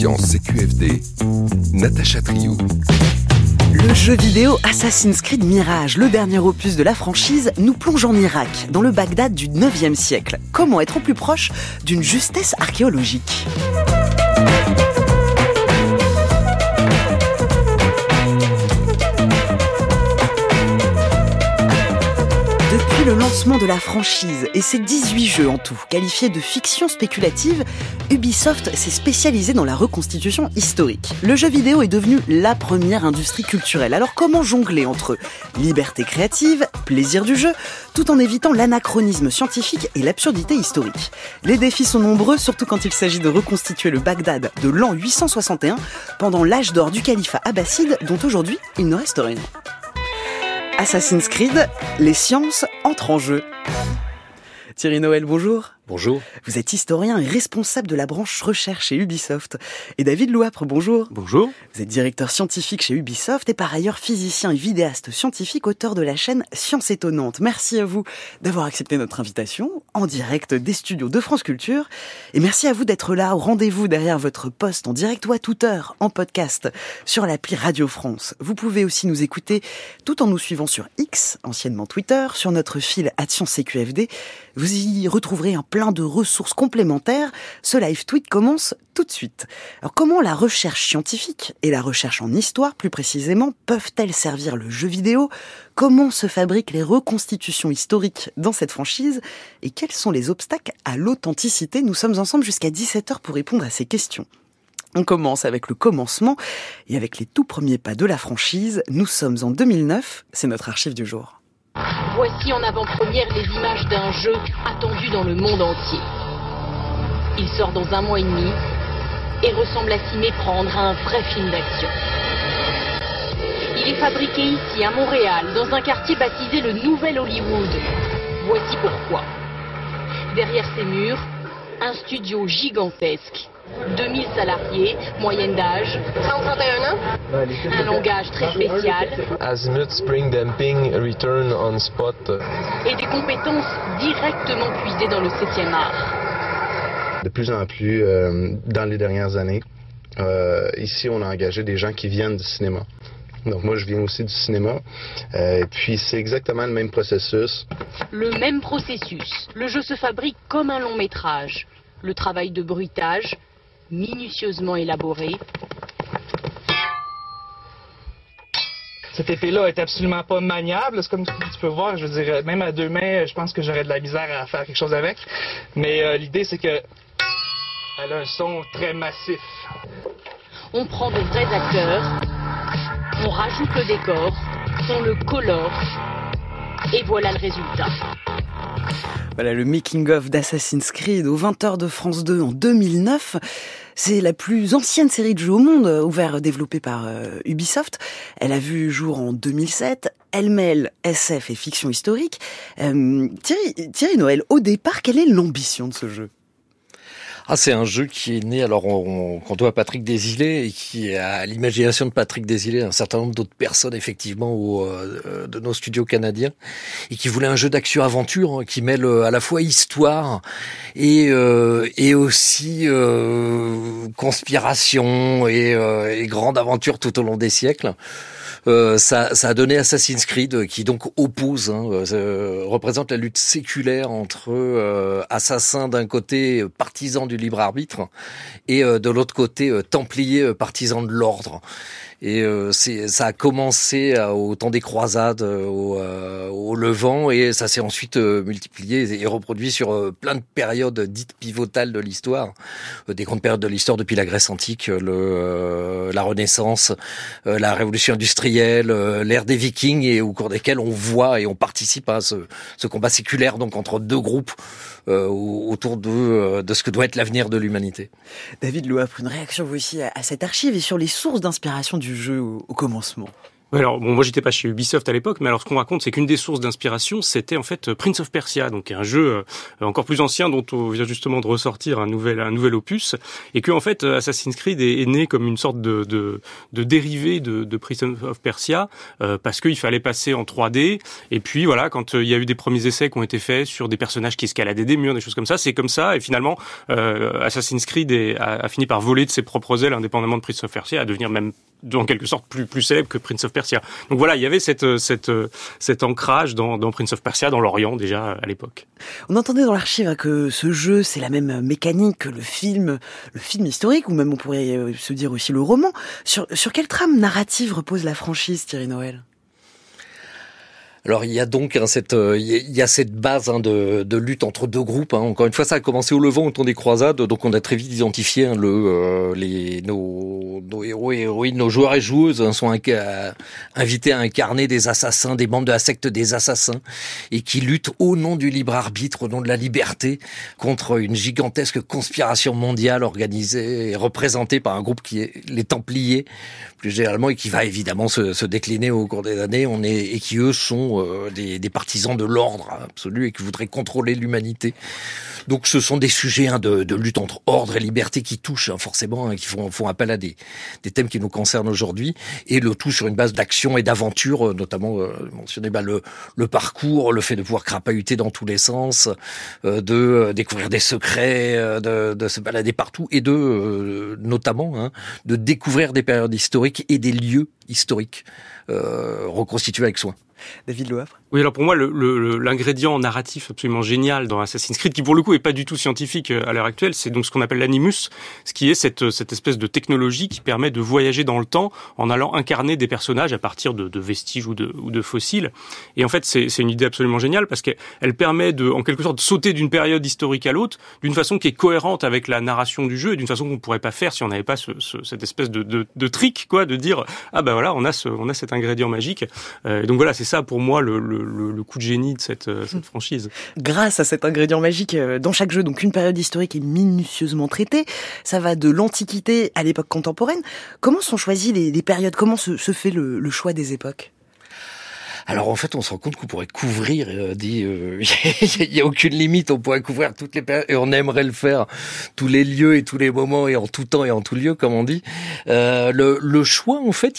Science CQFD, Natacha Triou. Le jeu vidéo Assassin's Creed Mirage, le dernier opus de la franchise, nous plonge en Irak, dans le Bagdad du 9e siècle. Comment être au plus proche d'une justesse archéologique ? Depuis le lancement de la franchise et ses 18 jeux en tout, qualifiés de fiction spéculative, Ubisoft s'est spécialisé dans la reconstitution historique. Le jeu vidéo est devenu la première industrie culturelle. Alors comment jongler entre liberté créative, plaisir du jeu, tout en évitant l'anachronisme scientifique et l'absurdité historique ? Les défis sont nombreux, surtout quand il s'agit de reconstituer le Bagdad de l'an 861, pendant l'âge d'or du califat abbasside, dont aujourd'hui il ne reste rien. Assassin's Creed, les sciences entrent en jeu. Thierry Noël, bonjour. Bonjour. Vous êtes historien et responsable de la branche recherche chez Ubisoft. Et David Louapre, bonjour. Bonjour. Vous êtes directeur scientifique chez Ubisoft et par ailleurs physicien et vidéaste scientifique, auteur de la chaîne Science Étonnante. Merci à vous d'avoir accepté notre invitation en direct des studios de France Culture. Et merci à vous d'être là au rendez-vous derrière votre poste en direct ou à toute heure en podcast sur l'appli Radio France. Vous pouvez aussi nous écouter tout en nous suivant sur X, anciennement Twitter, sur notre fil @ScienceCQFD. Vous y retrouverez un plein de ressources complémentaires. Ce live tweet commence tout de suite. Alors comment la recherche scientifique et la recherche en histoire plus précisément peuvent-elles servir le jeu vidéo ? Comment se fabriquent les reconstitutions historiques dans cette franchise ? Et quels sont les obstacles à l'authenticité ? Nous sommes ensemble jusqu'à 17h pour répondre à ces questions. On commence avec le commencement et avec les tout premiers pas de la franchise. Nous sommes en 2009, c'est notre archive du jour. Voici en avant-première les images d'un jeu attendu dans le monde entier. Il sort dans 1 mois et demi et ressemble à s'y méprendre à un vrai film d'action. Il est fabriqué ici à Montréal, dans un quartier baptisé le Nouvel Hollywood. Voici pourquoi. Derrière ces murs, un studio gigantesque. 2000 salariés, moyenne d'âge, 30-31 ans, un langage très spécial, Azimuth Spring Damping Return on Spot et des compétences directement puisées dans le 7e art. De plus en plus, dans les dernières années, ici on a engagé des gens qui viennent du cinéma. Donc moi je viens aussi du cinéma, et puis c'est exactement le même processus. Le même processus, le jeu se fabrique comme un long métrage. Le travail de bruitage, minutieusement élaboré. Cet épée-là est absolument pas maniable. C'est comme tu peux voir, je veux dire, même à 2 mains, je pense que j'aurais de la misère à faire quelque chose avec. Mais l'idée, c'est que elle a un son très massif. On prend de vrais acteurs, on rajoute le décor, on le colore, et voilà le résultat. Voilà le making-of d'Assassin's Creed aux 20h de France 2 en 2009. C'est la plus ancienne série de jeux au monde, développée par Ubisoft. Elle a vu jour en 2007. Elle mêle SF et fiction historique. Thierry Noël, au départ, quelle est l'ambition de ce jeu ? C'est un jeu qui est né, qu'on doit à Patrick Désilets, et qui a à l'imagination de Patrick Désilets, un certain nombre d'autres personnes, effectivement, de nos studios canadiens, et qui voulait un jeu d'action-aventure, qui mêle à la fois histoire et aussi conspiration et grande aventure tout au long des siècles. Ça a donné Assassin's Creed, qui donc oppose, représente la lutte séculaire entre assassins d'un côté, partisans du libre arbitre, et de l'autre côté, templiers, partisans de l'ordre. Et ça a commencé au temps des croisades au Levant, et ça s'est ensuite multiplié et reproduit sur plein de périodes dites pivotales de l'histoire, des grandes périodes de l'histoire depuis la Grèce antique, la Renaissance, la Révolution industrielle, l'ère des Vikings, et au cours desquels on voit et on participe à ce combat séculaire donc entre deux groupes autour de ce que doit être l'avenir de l'humanité. David Louapre, une réaction vous aussi à cette archive et sur les sources d'inspiration du jeu au commencement. Ouais, alors bon, moi j'étais pas chez Ubisoft à l'époque, mais alors ce qu'on raconte, c'est qu'une des sources d'inspiration, c'était en fait Prince of Persia, donc un jeu encore plus ancien dont on vient justement de ressortir un nouvel opus, et que en fait Assassin's Creed est né comme une sorte de dérivé de Prince of Persia, parce qu'il fallait passer en 3D, et puis voilà, quand il y a eu des premiers essais qui ont été faits sur des personnages qui escaladaient des murs, des choses comme ça, c'est comme ça, et finalement Assassin's Creed a fini par voler de ses propres ailes, indépendamment de Prince of Persia, à devenir même en quelque sorte plus célèbre que Prince of Persia. Donc voilà, il y avait cet ancrage dans Prince of Persia, dans l'Orient déjà à l'époque. On entendait dans l'archive que ce jeu, c'est la même mécanique que le film historique, ou même on pourrait se dire aussi le roman. Sur quelle trame narrative repose la franchise, Thierry Noël ? Alors il y a donc cette base de lutte entre deux groupes. Encore une fois, ça a commencé au Levant au temps des croisades, donc on a très vite identifié nos héros et héroïnes, nos joueurs et joueuses sont invités à incarner des assassins, des membres de la secte des assassins, et qui luttent au nom du libre arbitre, au nom de la liberté, contre une gigantesque conspiration mondiale organisée et représentée par un groupe qui est les Templiers, plus généralement, et qui va évidemment se décliner au cours des années. Et qui eux sont des partisans de l'ordre absolu et qui voudraient contrôler l'humanité. Donc ce sont des sujets de lutte entre ordre et liberté qui touchent forcément, qui font appel à des thèmes qui nous concernent aujourd'hui, et le tout sur une base d'action et d'aventure, notamment mentionner le parcours, le fait de pouvoir crapahuter dans tous les sens, de découvrir des secrets, de se balader partout, et notamment de découvrir des périodes historiques et des lieux historiques reconstitués avec soin. David Loafre. Oui, alors pour moi, l'ingrédient narratif absolument génial dans Assassin's Creed, qui pour le coup est pas du tout scientifique à l'heure actuelle, c'est donc ce qu'on appelle l'animus, ce qui est cette espèce de technologie qui permet de voyager dans le temps en allant incarner des personnages à partir de vestiges ou de fossiles. Et en fait, c'est une idée absolument géniale parce qu'elle permet en quelque sorte, de sauter d'une période historique à l'autre d'une façon qui est cohérente avec la narration du jeu et d'une façon qu'on pourrait pas faire si on n'avait pas cette espèce de trick, quoi, de dire ah ben voilà, on a cet ingrédient magique. Donc voilà, c'est ça pour moi le coup de génie de cette franchise. Grâce à cet ingrédient magique dans chaque jeu, donc une période historique est minutieusement traitée. Ça va de l'Antiquité à l'époque contemporaine. Comment sont choisies les périodes ? Comment se fait le choix des époques ? Alors en fait, on se rend compte qu'on pourrait couvrir, il y a aucune limite, on pourrait couvrir toutes les périodes, et on aimerait le faire, tous les lieux et tous les moments, et en tout temps et en tout lieu, comme on dit. Le choix, en fait,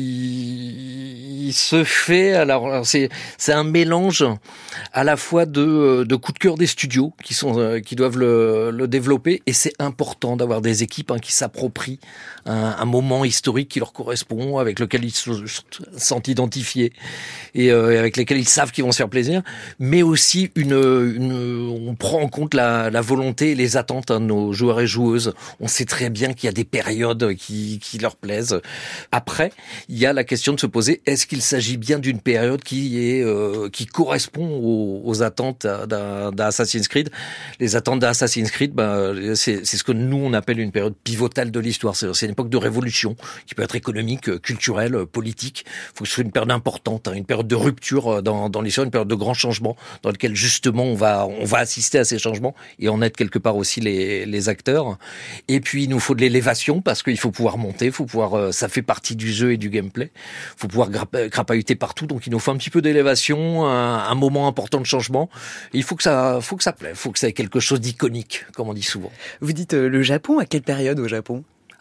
il se fait, alors c'est un mélange à la fois de coups de cœur des studios qui doivent le développer, et c'est important d'avoir des équipes qui s'approprient un moment historique qui leur correspond, avec lequel ils se sentent identifiés, et avec lesquels ils savent qu'ils vont se faire plaisir, mais aussi on prend en compte la volonté et les attentes de nos joueurs et joueuses. On sait très bien qu'il y a des périodes qui leur plaisent. Après, il y a la question de se poser, est-ce qu'il s'agit bien d'une période qui correspond aux attentes d'Assassin's Creed? Les attentes d'Assassin's Creed, c'est ce que nous on appelle une période pivotale de l'histoire. C'est une époque de révolution qui peut être économique, culturelle, politique. Il faut que ce soit une période importante, une période de rupture dans l'histoire, une période de grands changements dans lequel justement on va assister à ces changements et en être quelque part aussi les acteurs. Et puis il nous faut de l'élévation parce qu'il faut pouvoir monter, ça fait partie du jeu et du gameplay. Il faut pouvoir crapahuter partout, donc il nous faut un petit peu d'élévation, un moment important de changement. Et il faut que ça plaît, il faut que ça ait quelque chose d'iconique, comme on dit souvent. Vous dites le Japon, à quelle période au Japon ?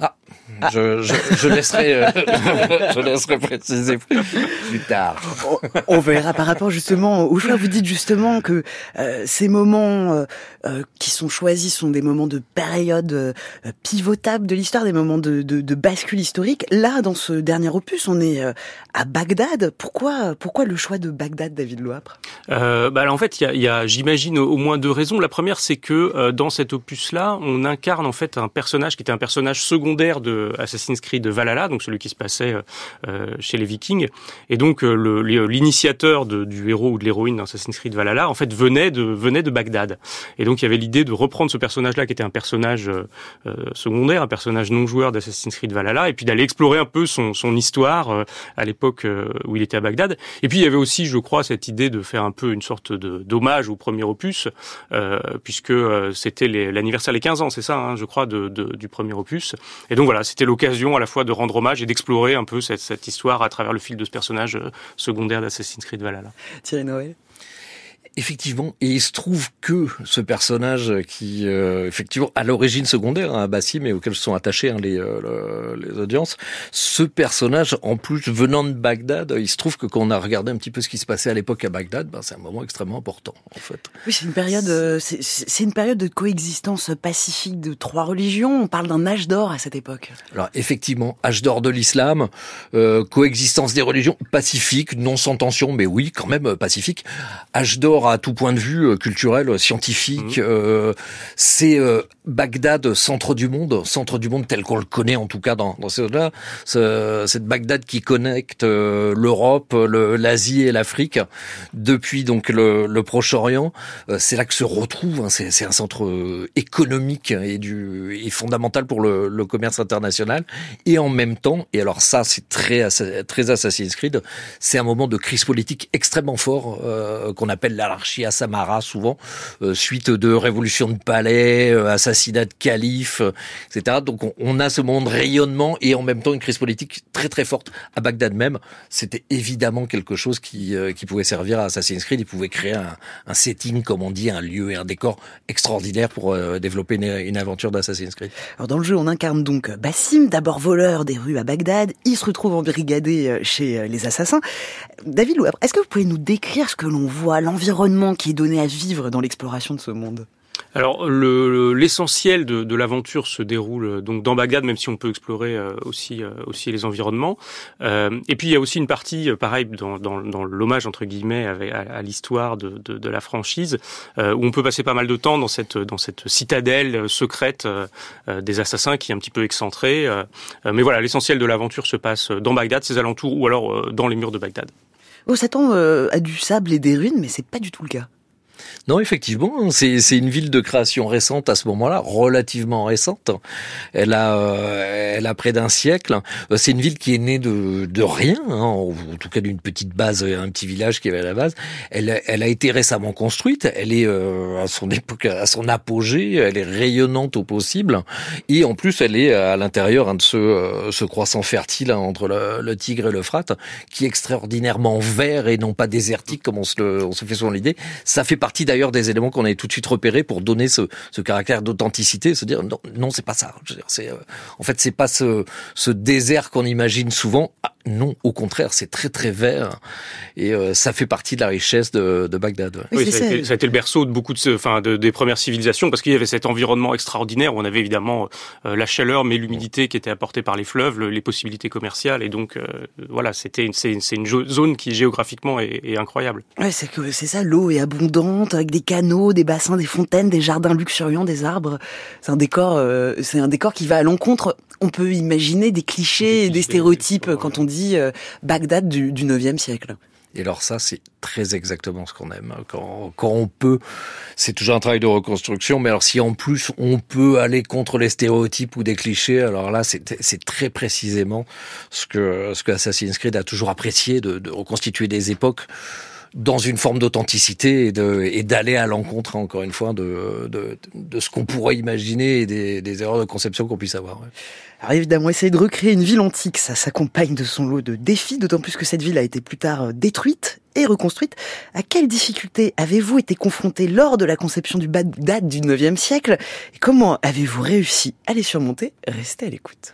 Je laisserai préciser plus tard. On verra par rapport justement au choix. Vous dites justement que ces moments qui sont choisis sont des moments de période pivotable de l'histoire, des moments de bascule historique. Là, dans ce dernier opus, on est à Bagdad. Pourquoi le choix de Bagdad, David Loapre ? Alors en fait, il y a j'imagine au moins deux raisons. La première, c'est que dans cet opus-là, on incarne en fait un personnage qui était un personnage secondaire de Assassin's Creed Valhalla, donc celui qui se passait chez les Vikings, et donc l'initiateur du héros ou de l'héroïne d'Assassin's Creed Valhalla en fait venait de Bagdad, et donc il y avait l'idée de reprendre ce personnage-là qui était un personnage secondaire, un personnage non joueur d'Assassin's Creed Valhalla, et puis d'aller explorer un peu son histoire à l'époque où il était à Bagdad. Et puis il y avait aussi, je crois, cette idée de faire un peu une sorte d'hommage au premier opus, puisque c'était l'anniversaire, les 15 ans, c'est ça, je crois, du premier opus. Et donc voilà, c'était l'occasion à la fois de rendre hommage et d'explorer un peu cette histoire à travers le fil de ce personnage secondaire d'Assassin's Creed Valhalla. Thierry Noël. Effectivement, et il se trouve que ce personnage qui, effectivement, à l'origine secondaire, à Basim, et auquel se sont attachés les audiences, ce personnage, en plus venant de Bagdad, il se trouve que quand on a regardé un petit peu ce qui se passait à l'époque à Bagdad, c'est un moment extrêmement important, en fait. Oui, c'est une période, c'est une période de coexistence pacifique de 3 religions. On parle d'un âge d'or à cette époque. Alors effectivement, âge d'or de l'islam, coexistence des religions, pacifique, non sans tension, mais oui, quand même pacifique. Âge d'or à tout point de vue culturel, scientifique. C'est Bagdad, centre du monde tel qu'on le connaît en tout cas dans ces zones-là. Cette Bagdad qui connecte l'Europe, l'Asie et l'Afrique depuis donc le Proche-Orient. C'est là que se retrouve. C'est un centre économique et fondamental pour le commerce international. Et en même temps, et alors ça c'est très Assassin's Creed, c'est un moment de crise politique extrêmement fort qu'on appelle l'anarchie à Samara souvent, suite de révolutions de palais, assassinat de califes, etc. Donc on a ce moment de rayonnement et en même temps une crise politique très très forte à Bagdad même. C'était évidemment quelque chose qui pouvait servir à Assassin's Creed. Il pouvait créer un setting, comme on dit, un lieu et un décor extraordinaire pour développer une aventure d'Assassin's Creed. Alors dans le jeu, on incarne donc Basim, d'abord voleur des rues à Bagdad. Il se retrouve embrigadé chez les assassins. David Louapre, est-ce que vous pouvez nous décrire ce que l'on voit, l'environnement qui est donné à vivre dans l'exploration de ce monde ? Alors l'essentiel de l'aventure se déroule donc dans Bagdad, même si on peut explorer aussi les environnements. Et puis il y a aussi une partie pareil dans l'hommage entre guillemets à l'histoire de la franchise où on peut passer pas mal de temps dans cette citadelle secrète des assassins qui est un petit peu excentrée. Mais voilà, l'essentiel de l'aventure se passe dans Bagdad, ses alentours ou alors dans les murs de Bagdad. On s'attend à du sable et des ruines, mais c'est pas du tout le cas. Non, effectivement, c'est une ville de création récente à ce moment-là, relativement récente. Elle a près d'un siècle. C'est une ville qui est née de rien, en tout cas d'une petite base, un petit village qui avait à la base. Elle a été récemment construite. Elle est à son époque, à son apogée. Elle est rayonnante au possible. Et en plus, elle est à l'intérieur de ce croissant fertile entre le Tigre et l'Euphrate, qui est extraordinairement vert et non pas désertique comme on se fait souvent l'idée. Ça fait partie d'ailleurs des éléments qu'on avait tout de suite repérés pour donner ce caractère d'authenticité, se dire non c'est pas ça. Je veux dire, en fait c'est pas ce désert qu'on imagine souvent. Ah, non, au contraire, c'est très très vert et ça fait partie de la richesse de Bagdad. Ouais. Oui, ça a été le berceau de beaucoup des premières civilisations parce qu'il y avait cet environnement extraordinaire où on avait évidemment la chaleur mais l'humidité qui était apportée par les fleuves, les possibilités commerciales et donc voilà, c'est une zone qui géographiquement est incroyable. Ouais, c'est ça, l'eau est abondante avec des canaux, des bassins, des fontaines, des jardins luxuriants, des arbres. C'est un décor qui va à l'encontre. On peut imaginer des clichés et des stéréotypes quand on dit Bagdad du 9e siècle. Et alors ça, c'est très exactement ce qu'on aime. Quand on peut, c'est toujours un travail de reconstruction, mais alors si en plus on peut aller contre les stéréotypes ou des clichés, alors là, c'est très précisément ce que Assassin's Creed a toujours apprécié, de reconstituer des époques dans une forme d'authenticité et d'aller à l'encontre, encore une fois, de ce qu'on pourrait imaginer et des erreurs de conception qu'on puisse avoir. Ouais. Alors évidemment, essayer de recréer une ville antique, ça s'accompagne de son lot de défis, d'autant plus que cette ville a été plus tard détruite et reconstruite. À quelles difficultés avez-vous été confrontés lors de la conception du Bagdad du 9e siècle ? Et comment avez-vous réussi à les surmonter ? Restez à l'écoute.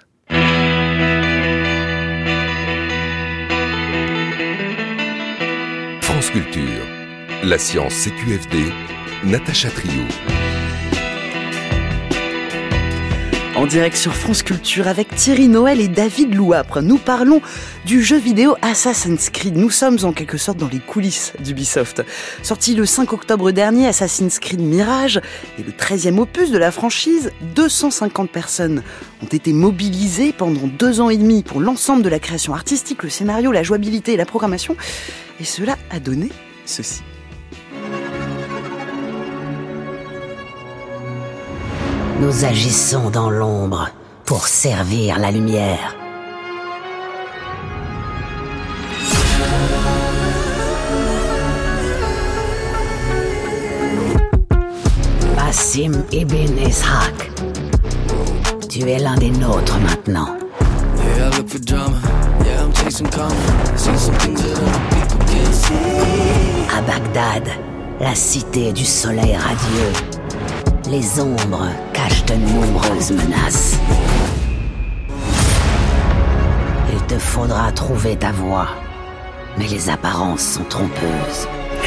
France Culture, la science CQFD, Natacha Trio. En direct sur France Culture avec Thierry Noël et David Louapre, nous parlons du jeu vidéo Assassin's Creed. Nous sommes en quelque sorte dans les coulisses d'Ubisoft. Sorti le 5 octobre dernier, Assassin's Creed Mirage est le 13e opus de la franchise. 250 personnes ont été mobilisées pendant 2 ans et demi pour l'ensemble de la création artistique, le scénario, la jouabilité et la programmation. Et cela a donné ceci. Nous agissons dans l'ombre pour servir la lumière. Basim ibn Ishaq, Tu es l'un des nôtres maintenant. À Bagdad, la cité du soleil radieux, les ombres cachent de nombreuses menaces. Il te faudra trouver ta voie, mais les apparences sont trompeuses.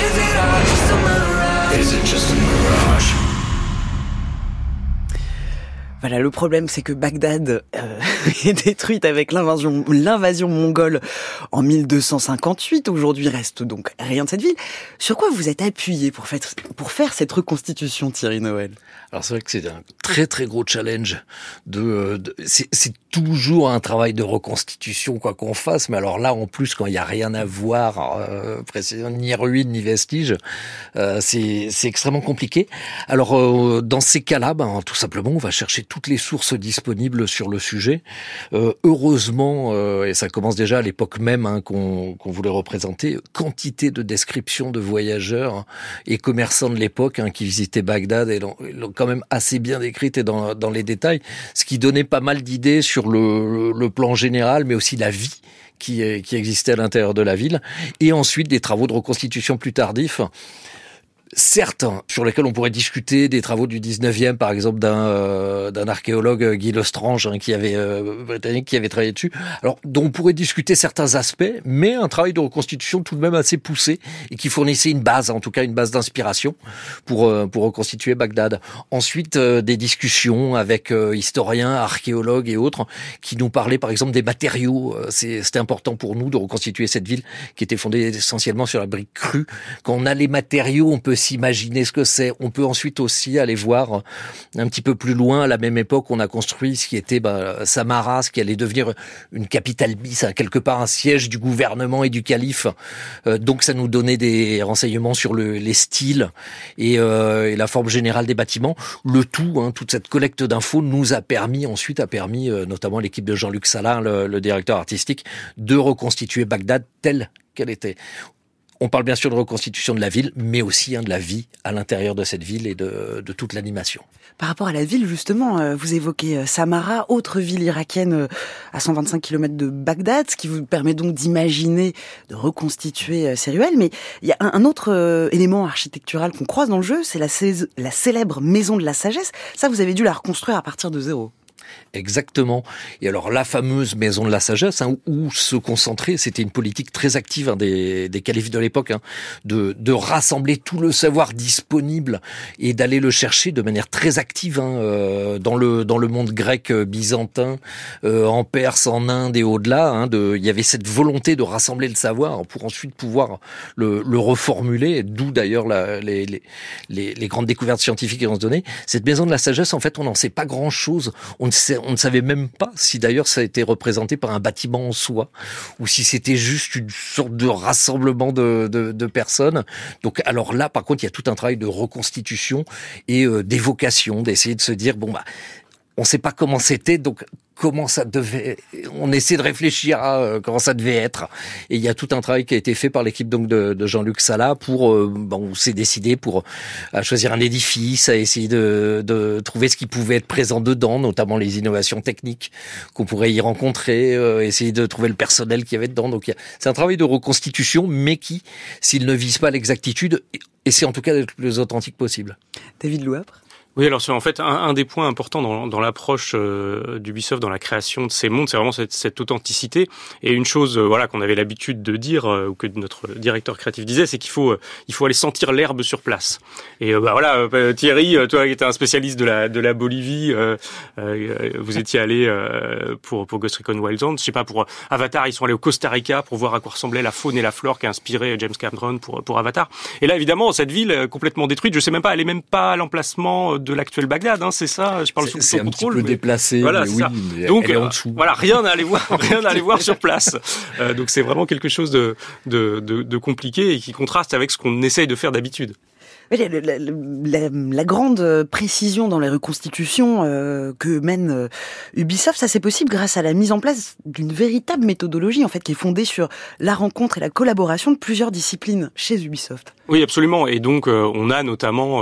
Voilà, le problème, c'est que Bagdad est détruite avec l'invasion mongole en 1258. Aujourd'hui, reste donc rien de cette ville. Sur quoi vous êtes appuyé pour faire cette reconstitution, Thierry Noël ? Alors c'est vrai que c'est un très très gros challenge. C'est toujours un travail de reconstitution quoi qu'on fasse, mais alors là en plus quand il y a rien à voir, ni ruines ni vestiges, c'est extrêmement compliqué. Alors dans ces cas-là, tout simplement on va chercher toutes les sources disponibles sur le sujet. Heureusement, et ça commence déjà à l'époque même qu'on voulait représenter, quantité de descriptions de voyageurs et commerçants de l'époque qui visitaient Bagdad et l'ont quand même assez bien décrite et dans les détails, ce qui donnait pas mal d'idées sur le plan général, mais aussi la vie qui existait à l'intérieur de la ville, et ensuite des travaux de reconstitution plus tardifs. Certes, sur lesquels on pourrait discuter des travaux du 19e, par exemple, d'un archéologue, Guy Lestrange, britannique, qui avait travaillé dessus. Alors, dont on pourrait discuter certains aspects, mais un travail de reconstitution tout de même assez poussé et qui fournissait une base, en tout cas une base d'inspiration pour reconstituer Bagdad. Ensuite, des discussions avec historiens, archéologues et autres qui nous parlaient, par exemple, des matériaux. C'était important pour nous de reconstituer cette ville qui était fondée essentiellement sur la brique crue. Quand on a les matériaux, on peut s'imaginer ce que c'est. On peut ensuite aussi aller voir un petit peu plus loin. À la même époque, on a construit ce qui était Samarra, ce qui allait devenir une capitale bis, quelque part un siège du gouvernement et du calife. Donc ça nous donnait des renseignements sur les styles et la forme générale des bâtiments. Le tout, toute cette collecte d'infos nous a permis notamment l'équipe de Jean-Luc Salin, le directeur artistique, de reconstituer Bagdad telle qu'elle était. On parle bien sûr de reconstitution de la ville, mais aussi de la vie à l'intérieur de cette ville et de toute l'animation. Par rapport à la ville, justement, vous évoquez Samarra, autre ville irakienne à 125 km de Bagdad, ce qui vous permet donc d'imaginer, de reconstituer ces ruelles. Mais il y a un autre élément architectural qu'on croise dans le jeu, c'est la célèbre maison de la sagesse. Ça, vous avez dû la reconstruire à partir de zéro. Exactement. Et alors la fameuse maison de la sagesse, où se concentrer, c'était une politique très active des califes de l'époque, de rassembler tout le savoir disponible et d'aller le chercher de manière très active dans le monde grec, byzantin, en Perse, en Inde et au-delà. Il y avait cette volonté de rassembler le savoir pour ensuite pouvoir le reformuler, d'où d'ailleurs les grandes découvertes scientifiques qui ont se donné. Cette maison de la sagesse, en fait, on n'en sait pas grand-chose. On ne savait même pas si d'ailleurs ça a été représenté par un bâtiment en soi ou si c'était juste une sorte de rassemblement de personnes. Donc alors là, par contre, il y a tout un travail de reconstitution et d'évocation, d'essayer de se dire on ne sait pas comment c'était, donc comment ça devait. On essaie de réfléchir à comment ça devait être. Et il y a tout un travail qui a été fait par l'équipe donc de Jean-Luc Salin pour on s'est décidé à choisir un édifice, à essayer de trouver ce qui pouvait être présent dedans, notamment les innovations techniques qu'on pourrait y rencontrer, essayer de trouver le personnel qu'il y avait dedans. Donc c'est un travail de reconstitution, mais qui, s'il ne vise pas l'exactitude, essaie en tout cas d'être le plus authentique possible. David Louapre. Oui, alors c'est en fait un des points importants dans l'approche d'Ubisoft, dans la création de ces mondes, c'est vraiment cette authenticité. Et une chose qu'on avait l'habitude de dire, ou que notre directeur créatif disait, c'est qu'il faut aller sentir l'herbe sur place. Et Thierry, toi qui étais un spécialiste de la Bolivie, vous étiez allé pour Ghost Recon Wildlands, je sais pas, pour Avatar, ils sont allés au Costa Rica pour voir à quoi ressemblait la faune et la flore qui a inspiré James Cameron pour Avatar. Et là, évidemment, cette ville complètement détruite, je sais même pas, elle est même pas à l'emplacement de l'actuel Bagdad, c'est ça. Je parle sous c'est contrôle. C'est un petit peu déplacé, voilà, mais oui. Mais donc elle est en dessous. Rien à aller voir sur place. Donc c'est vraiment quelque chose de compliqué et qui contraste avec ce qu'on essaye de faire d'habitude. La grande précision dans les reconstitutions que mène Ubisoft, ça c'est possible grâce à la mise en place d'une véritable méthodologie en fait qui est fondée sur la rencontre et la collaboration de plusieurs disciplines chez Ubisoft. Oui, absolument. Et donc on a notamment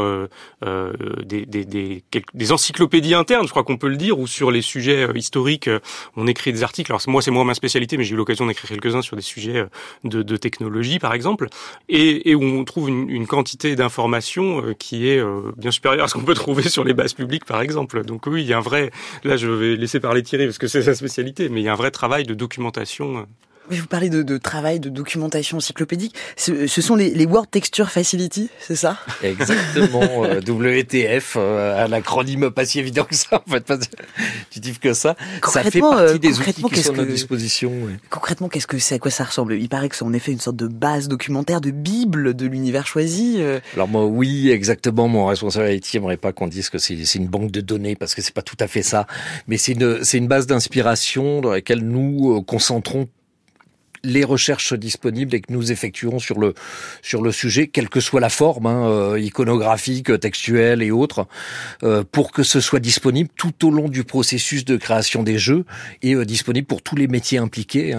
des encyclopédies internes, je crois qu'on peut le dire, où sur les sujets historiques, on écrit des articles. Alors moi, c'est moins ma spécialité, mais j'ai eu l'occasion d'écrire quelques-uns sur des sujets de technologie, par exemple, et où on trouve une quantité d'informations qui est bien supérieure à ce qu'on peut trouver sur les bases publiques, par exemple. Donc oui, il y a un vrai... Là, je vais laisser parler Thierry, parce que c'est sa spécialité, mais il y a un vrai travail de documentation. Oui, vous parlez de travail, de documentation encyclopédique. Ce sont les Word Texture Facility, c'est ça? Exactement, WTF, à l'acronyme pas si évident que ça, en fait, pas intuitif que ça. Ça fait partie des outils qui sont à notre disposition. Ouais. Concrètement, qu'est-ce que c'est? À quoi ça ressemble? Il paraît que c'est en effet une sorte de base documentaire, de bible de l'univers choisi. Alors moi, oui, exactement. Mon responsable IT aimerait pas qu'on dise que c'est une banque de données, parce que c'est pas tout à fait ça. Mais c'est une base d'inspiration dans laquelle nous concentrons les recherches disponibles et que nous effectuons sur le sujet, quelle que soit la forme, iconographique, textuelle et autres, pour que ce soit disponible tout au long du processus de création des jeux et disponible pour tous les métiers impliqués,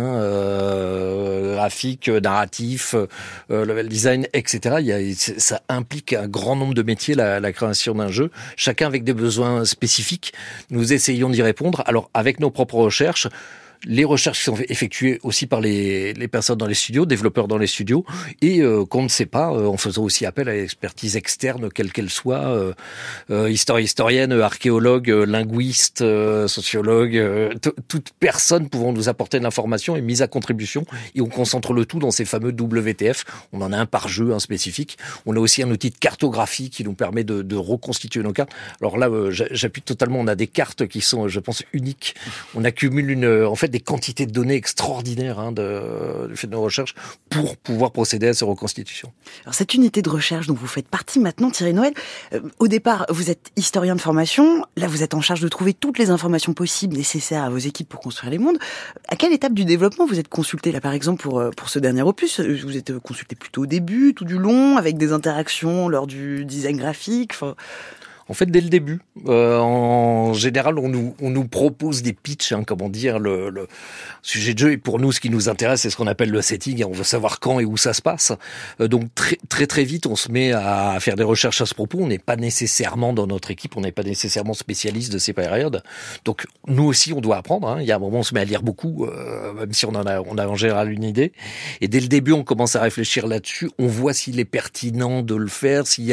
graphique, narratif, level design, etc. Ça implique un grand nombre de métiers, la création d'un jeu, chacun avec des besoins spécifiques. Nous essayons d'y répondre. Alors, avec nos propres recherches, les recherches qui sont effectuées aussi par les personnes dans les studios, développeurs dans les studios, et qu'on ne sait pas, en faisant aussi appel à l'expertise externe, quelle qu'elle soit, historienne, archéologue, linguiste, sociologue, toute personne pouvant nous apporter de l'information est mise à contribution, et on concentre le tout dans ces fameux WTF. On en a un par jeu, un spécifique. On a aussi un outil de cartographie qui nous permet de reconstituer nos cartes. Alors là, j'appuie totalement, on a des cartes qui sont, je pense, uniques. On accumule en fait, des quantités de données extraordinaires du fait de nos recherches pour pouvoir procéder à ces reconstitutions. Alors cette unité de recherche dont vous faites partie maintenant, Thierry Noël, au départ, vous êtes historien de formation, là vous êtes en charge de trouver toutes les informations possibles nécessaires à vos équipes pour construire les mondes. À quelle étape du développement vous êtes consulté là, par exemple, pour ce dernier opus? Vous êtes consulté plutôt au début, tout du long, avec des interactions lors du design graphique, En fait, dès le début, en général, on nous propose des pitchs, comment dire, le sujet de jeu. Et pour nous, ce qui nous intéresse, c'est ce qu'on appelle le setting. Et on veut savoir quand et où ça se passe. Donc très vite, on se met à faire des recherches à ce propos. On n'est pas nécessairement dans notre équipe, on n'est pas nécessairement spécialiste de ces périodes. Donc nous aussi, on doit apprendre. Il y a un moment, on se met à lire beaucoup, même si on a en général une idée. Et dès le début, on commence à réfléchir là-dessus. On voit s'il est pertinent de le faire, si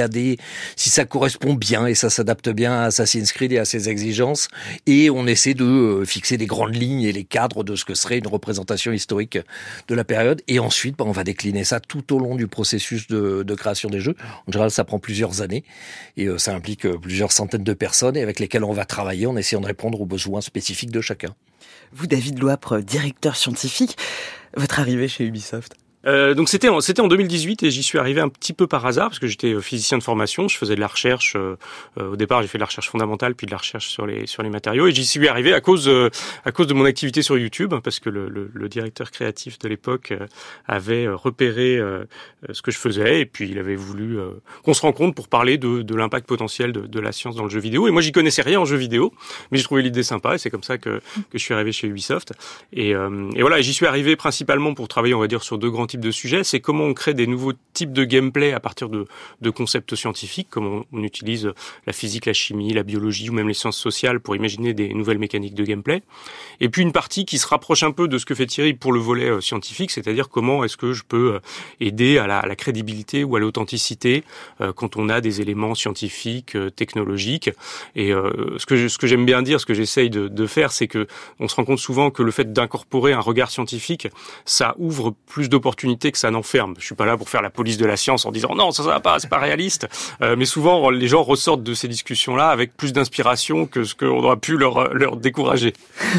ça correspond bien. Et ça s'adapte bien à Assassin's Creed et à ses exigences, et on essaie de fixer les grandes lignes et les cadres de ce que serait une représentation historique de la période, et ensuite on va décliner ça tout au long du processus de création des jeux. En général, ça prend plusieurs années, et ça implique plusieurs centaines de personnes, et avec lesquelles on va travailler en essayant de répondre aux besoins spécifiques de chacun. Vous, David Loapre, directeur scientifique, votre arrivée chez Ubisoft? Donc c'était en 2018 et j'y suis arrivé un petit peu par hasard parce que j'étais physicien de formation, je faisais de la recherche. Au départ, j'ai fait de la recherche fondamentale puis de la recherche sur les matériaux, et j'y suis arrivé à cause de mon activité sur YouTube, parce que le directeur créatif de l'époque avait repéré ce que je faisais, et puis il avait voulu qu'on se rencontre pour parler de l'impact potentiel de la science dans le jeu vidéo. Et moi, j'y connaissais rien en jeu vidéo, mais j'ai trouvé l'idée sympa, et c'est comme ça que je suis arrivé chez Ubisoft. Et voilà, j'y suis arrivé principalement pour travailler, on va dire, sur deux grands types de sujets. C'est comment on crée des nouveaux types de gameplay à partir de concepts scientifiques, comment on utilise la physique, la chimie, la biologie ou même les sciences sociales pour imaginer des nouvelles mécaniques de gameplay. Et puis une partie qui se rapproche un peu de ce que fait Thierry pour le volet scientifique, c'est-à-dire comment est-ce que je peux aider à la crédibilité ou à l'authenticité quand on a des éléments scientifiques, technologiques. Et ce que j'aime bien dire, ce que j'essaye de faire, c'est que on se rend compte souvent que le fait d'incorporer un regard scientifique, ça ouvre plus d'opportunités que ça n'enferme. Je suis pas là pour faire la police de la science en disant non, ça va pas, c'est pas réaliste. Mais souvent, les gens ressortent de ces discussions-là avec plus d'inspiration que ce qu'on aurait pu leur décourager.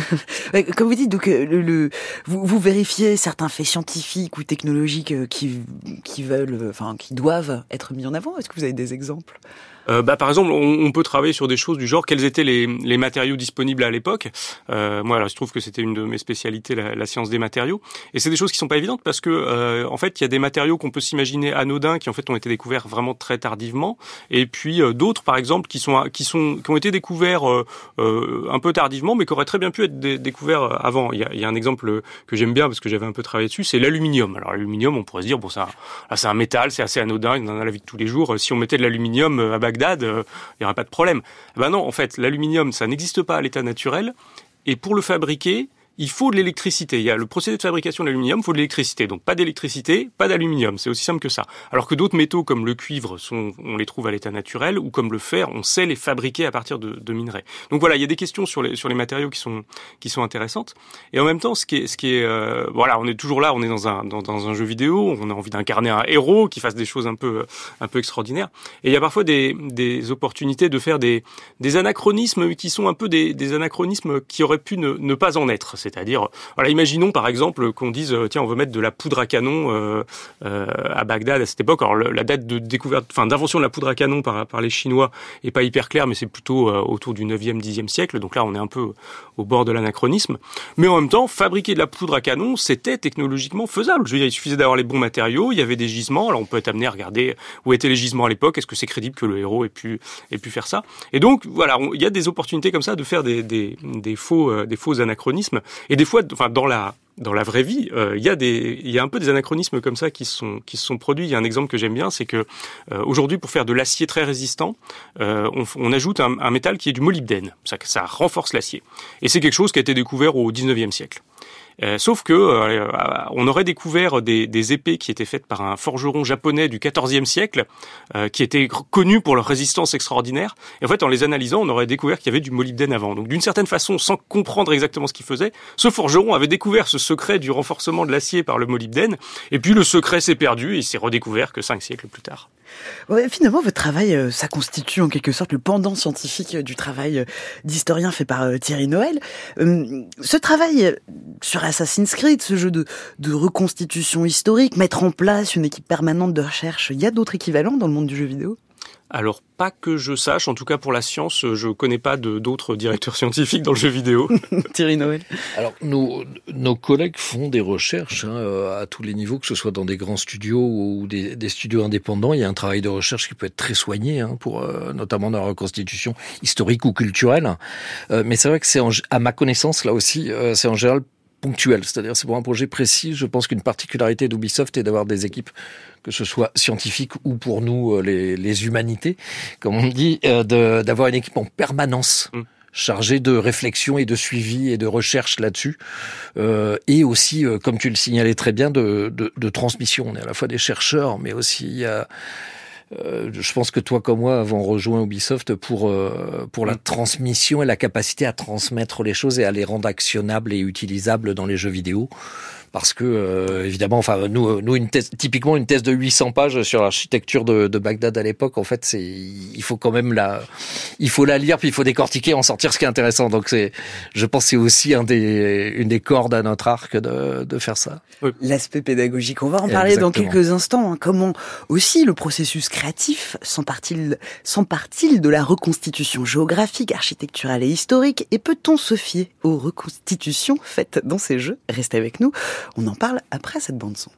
Comme vous dites, donc vous vérifiez certains faits scientifiques ou technologiques qui doivent être mis en avant. Est-ce que vous avez des exemples? Par exemple, on peut travailler sur des choses du genre quels étaient les matériaux disponibles à l'époque. Moi, alors, je trouve que c'était une de mes spécialités, la science des matériaux. Et c'est des choses qui sont pas évidentes parce que, en fait, il y a des matériaux qu'on peut s'imaginer anodins qui en fait ont été découverts vraiment très tardivement, et puis d'autres, par exemple, qui ont été découverts un peu tardivement, mais qui auraient très bien pu être découverts avant. Il y a un exemple que j'aime bien parce que j'avais un peu travaillé dessus, c'est l'aluminium. Alors l'aluminium, on pourrait se dire bon, ça, c'est un métal, c'est assez anodin, il y en a dans la vie de tous les jours. Si on mettait de l'aluminium à Bagdad, il n'y aurait pas de problème. Ben non, en fait, l'aluminium, ça n'existe pas à l'état naturel, et pour le fabriquer, il faut de l'électricité. Il y a le procédé de fabrication de l'aluminium, il faut de l'électricité. Donc pas d'électricité, pas d'aluminium. C'est aussi simple que ça. Alors que d'autres métaux comme le cuivre, on les trouve à l'état naturel, ou comme le fer, on sait les fabriquer à partir de minerais. Donc voilà, il y a des questions sur les matériaux qui sont intéressantes. Et en même temps, ce qui est voilà, on est toujours là, on est dans un jeu vidéo, on a envie d'incarner un héros qui fasse des choses un peu extraordinaires. Et il y a parfois des opportunités de faire des anachronismes qui sont un peu des anachronismes qui auraient pu ne pas en être. C'est-à-dire, voilà, imaginons par exemple qu'on dise tiens, on veut mettre de la poudre à canon à Bagdad à cette époque. Alors la date de découverte, d'invention de la poudre à canon par les Chinois est pas hyper claire, mais c'est plutôt autour du 9e, 10e siècle. Donc là, on est un peu au bord de l'anachronisme. Mais en même temps, fabriquer de la poudre à canon, c'était technologiquement faisable. Je veux dire, il suffisait d'avoir les bons matériaux, il y avait des gisements. Alors on peut être amené à regarder où étaient les gisements à l'époque. Est-ce que c'est crédible que le héros ait pu faire ça? Et donc voilà, il y a des opportunités comme ça de faire des faux anachronismes. Et des fois, dans la vraie vie, il y a un peu des anachronismes comme ça qui se sont produits. Il y a un exemple que j'aime bien, c'est que aujourd'hui, pour faire de l'acier très résistant, on ajoute un métal qui est du molybdène. Ça renforce l'acier. Et c'est quelque chose qui a été découvert au 19e siècle. Sauf que on aurait découvert des épées qui étaient faites par un forgeron japonais du XIVe siècle, qui étaient connus pour leur résistance extraordinaire. Et en fait, en les analysant, on aurait découvert qu'il y avait du molybdène avant. Donc, d'une certaine façon, sans comprendre exactement ce qu'il faisait, ce forgeron avait découvert ce secret du renforcement de l'acier par le molybdène. Et puis, le secret s'est perdu et il s'est redécouvert que 5 siècles plus tard. Ouais, finalement, votre travail, ça constitue en quelque sorte le pendant scientifique du travail d'historien fait par Thierry Noël. Ce travail sur Assassin's Creed, ce jeu de reconstitution historique, mettre en place une équipe permanente de recherche, il y a d'autres équivalents dans le monde du jeu vidéo ? Alors, pas que je sache, en tout cas pour la science, je connais pas d'autres directeurs scientifiques dans le jeu vidéo. Thierry Noël. Alors, nos collègues font des recherches à tous les niveaux, que ce soit dans des grands studios ou des studios indépendants. Il y a un travail de recherche qui peut être très soigné, pour notamment dans la reconstitution historique ou culturelle. Mais c'est vrai que à ma connaissance, là aussi, c'est en général ponctuel, c'est-à-dire c'est pour un projet précis. Je pense qu'une particularité d'Ubisoft est d'avoir des équipes, que ce soit scientifiques ou pour nous les humanités, comme on dit, d'avoir une équipe en permanence chargée de réflexion et de suivi et de recherche là-dessus, et aussi, comme tu le signalais très bien, de transmission. On est à la fois des chercheurs, mais aussi je pense que toi comme moi avons rejoint Ubisoft pour la transmission et la capacité à transmettre les choses et à les rendre actionnables et utilisables dans les jeux vidéo. Parce que évidemment, nous typiquement une thèse de 800 pages sur l'architecture de Bagdad à l'époque, en fait, il faut quand même il faut la lire puis il faut décortiquer, en sortir ce qui est intéressant. Donc je pense que c'est aussi une des cordes à notre arc de faire ça. L'aspect pédagogique, on va en parler dans quelques instants. Comment aussi le processus créatif s'empare-t-il de la reconstitution géographique, architecturale et historique, et peut-on se fier aux reconstitutions faites dans ces jeux? Restez avec nous. On en parle après cette bande-son.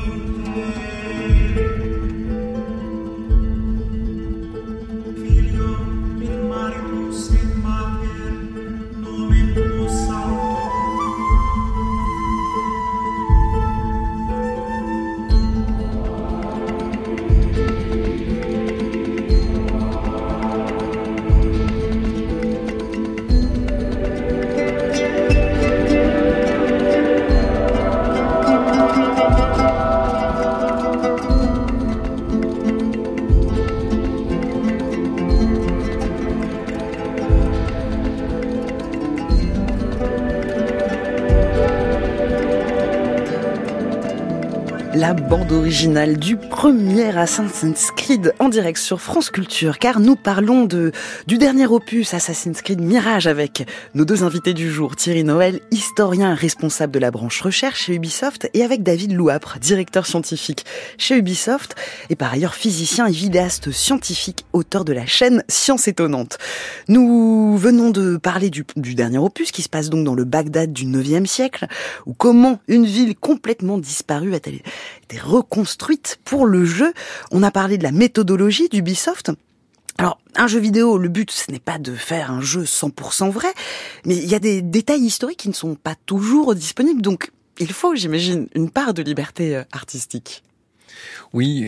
La bande originale du premier Assassin's Creed en direct sur France Culture, car nous parlons du dernier opus Assassin's Creed Mirage avec nos deux invités du jour, Thierry Noël, historien responsable de la branche recherche chez Ubisoft, et avec David Louapre, directeur scientifique chez Ubisoft, et par ailleurs physicien et vidéaste scientifique, auteur de la chaîne Science Étonnante. Nous venons de parler du dernier opus qui se passe donc dans le Bagdad du 9e siècle, où comment une ville complètement disparue a-t-elle été reconstruite pour le jeu. On a parlé de la méthodologie d'Ubisoft. Alors, un jeu vidéo, le but, ce n'est pas de faire un jeu 100% vrai, mais il y a des détails historiques qui ne sont pas toujours disponibles, donc il faut, j'imagine, une part de liberté artistique. Oui,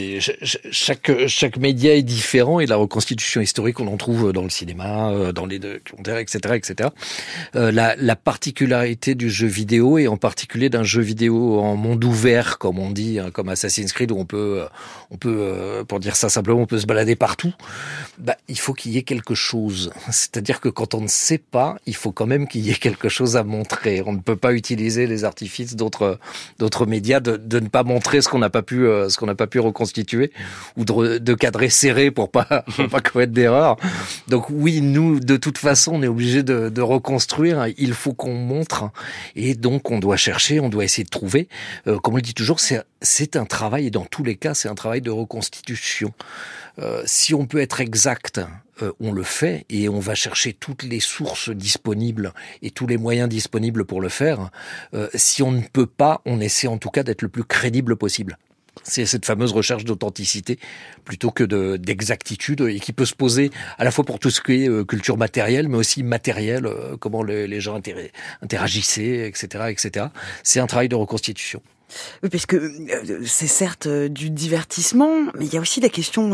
chaque média est différent et la reconstitution historique, on en trouve dans le cinéma, dans les documentaires, etc., etc. La particularité du jeu vidéo et en particulier d'un jeu vidéo en monde ouvert, comme on dit, hein, comme Assassin's Creed, où on peut, pour dire ça simplement, on peut se balader partout. Il faut qu'il y ait quelque chose. C'est-à-dire que quand on ne sait pas, il faut quand même qu'il y ait quelque chose à montrer. On ne peut pas utiliser les artifices d'autres médias de ne pas montrer ce qu'on n'a pas pu reconstituer ou de cadrer serré pour pas commettre d'erreur. Donc oui, nous de toute façon on est obligé de reconstruire. Il faut qu'on montre et donc on doit chercher, on doit essayer de trouver. Comme on le dit toujours, c'est un travail et dans tous les cas c'est un travail de reconstitution. Si on peut être exact, on le fait et on va chercher toutes les sources disponibles et tous les moyens disponibles pour le faire. Si on ne peut pas, on essaie en tout cas d'être le plus crédible possible. C'est cette fameuse recherche d'authenticité plutôt que d'exactitude et qui peut se poser à la fois pour tout ce qui est culture matérielle mais aussi immatérielle, comment les gens interagissaient, etc., etc. C'est un travail de reconstitution. Oui, parce que c'est certes du divertissement, mais il y a aussi la question,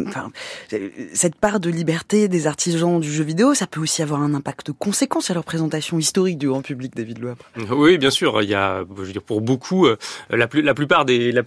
cette part de liberté des artisans du jeu vidéo, ça peut aussi avoir un impact conséquent sur leur présentation historique du grand public, David Louapre. Oui, bien sûr. Il y a, je veux dire, pour beaucoup, la plupart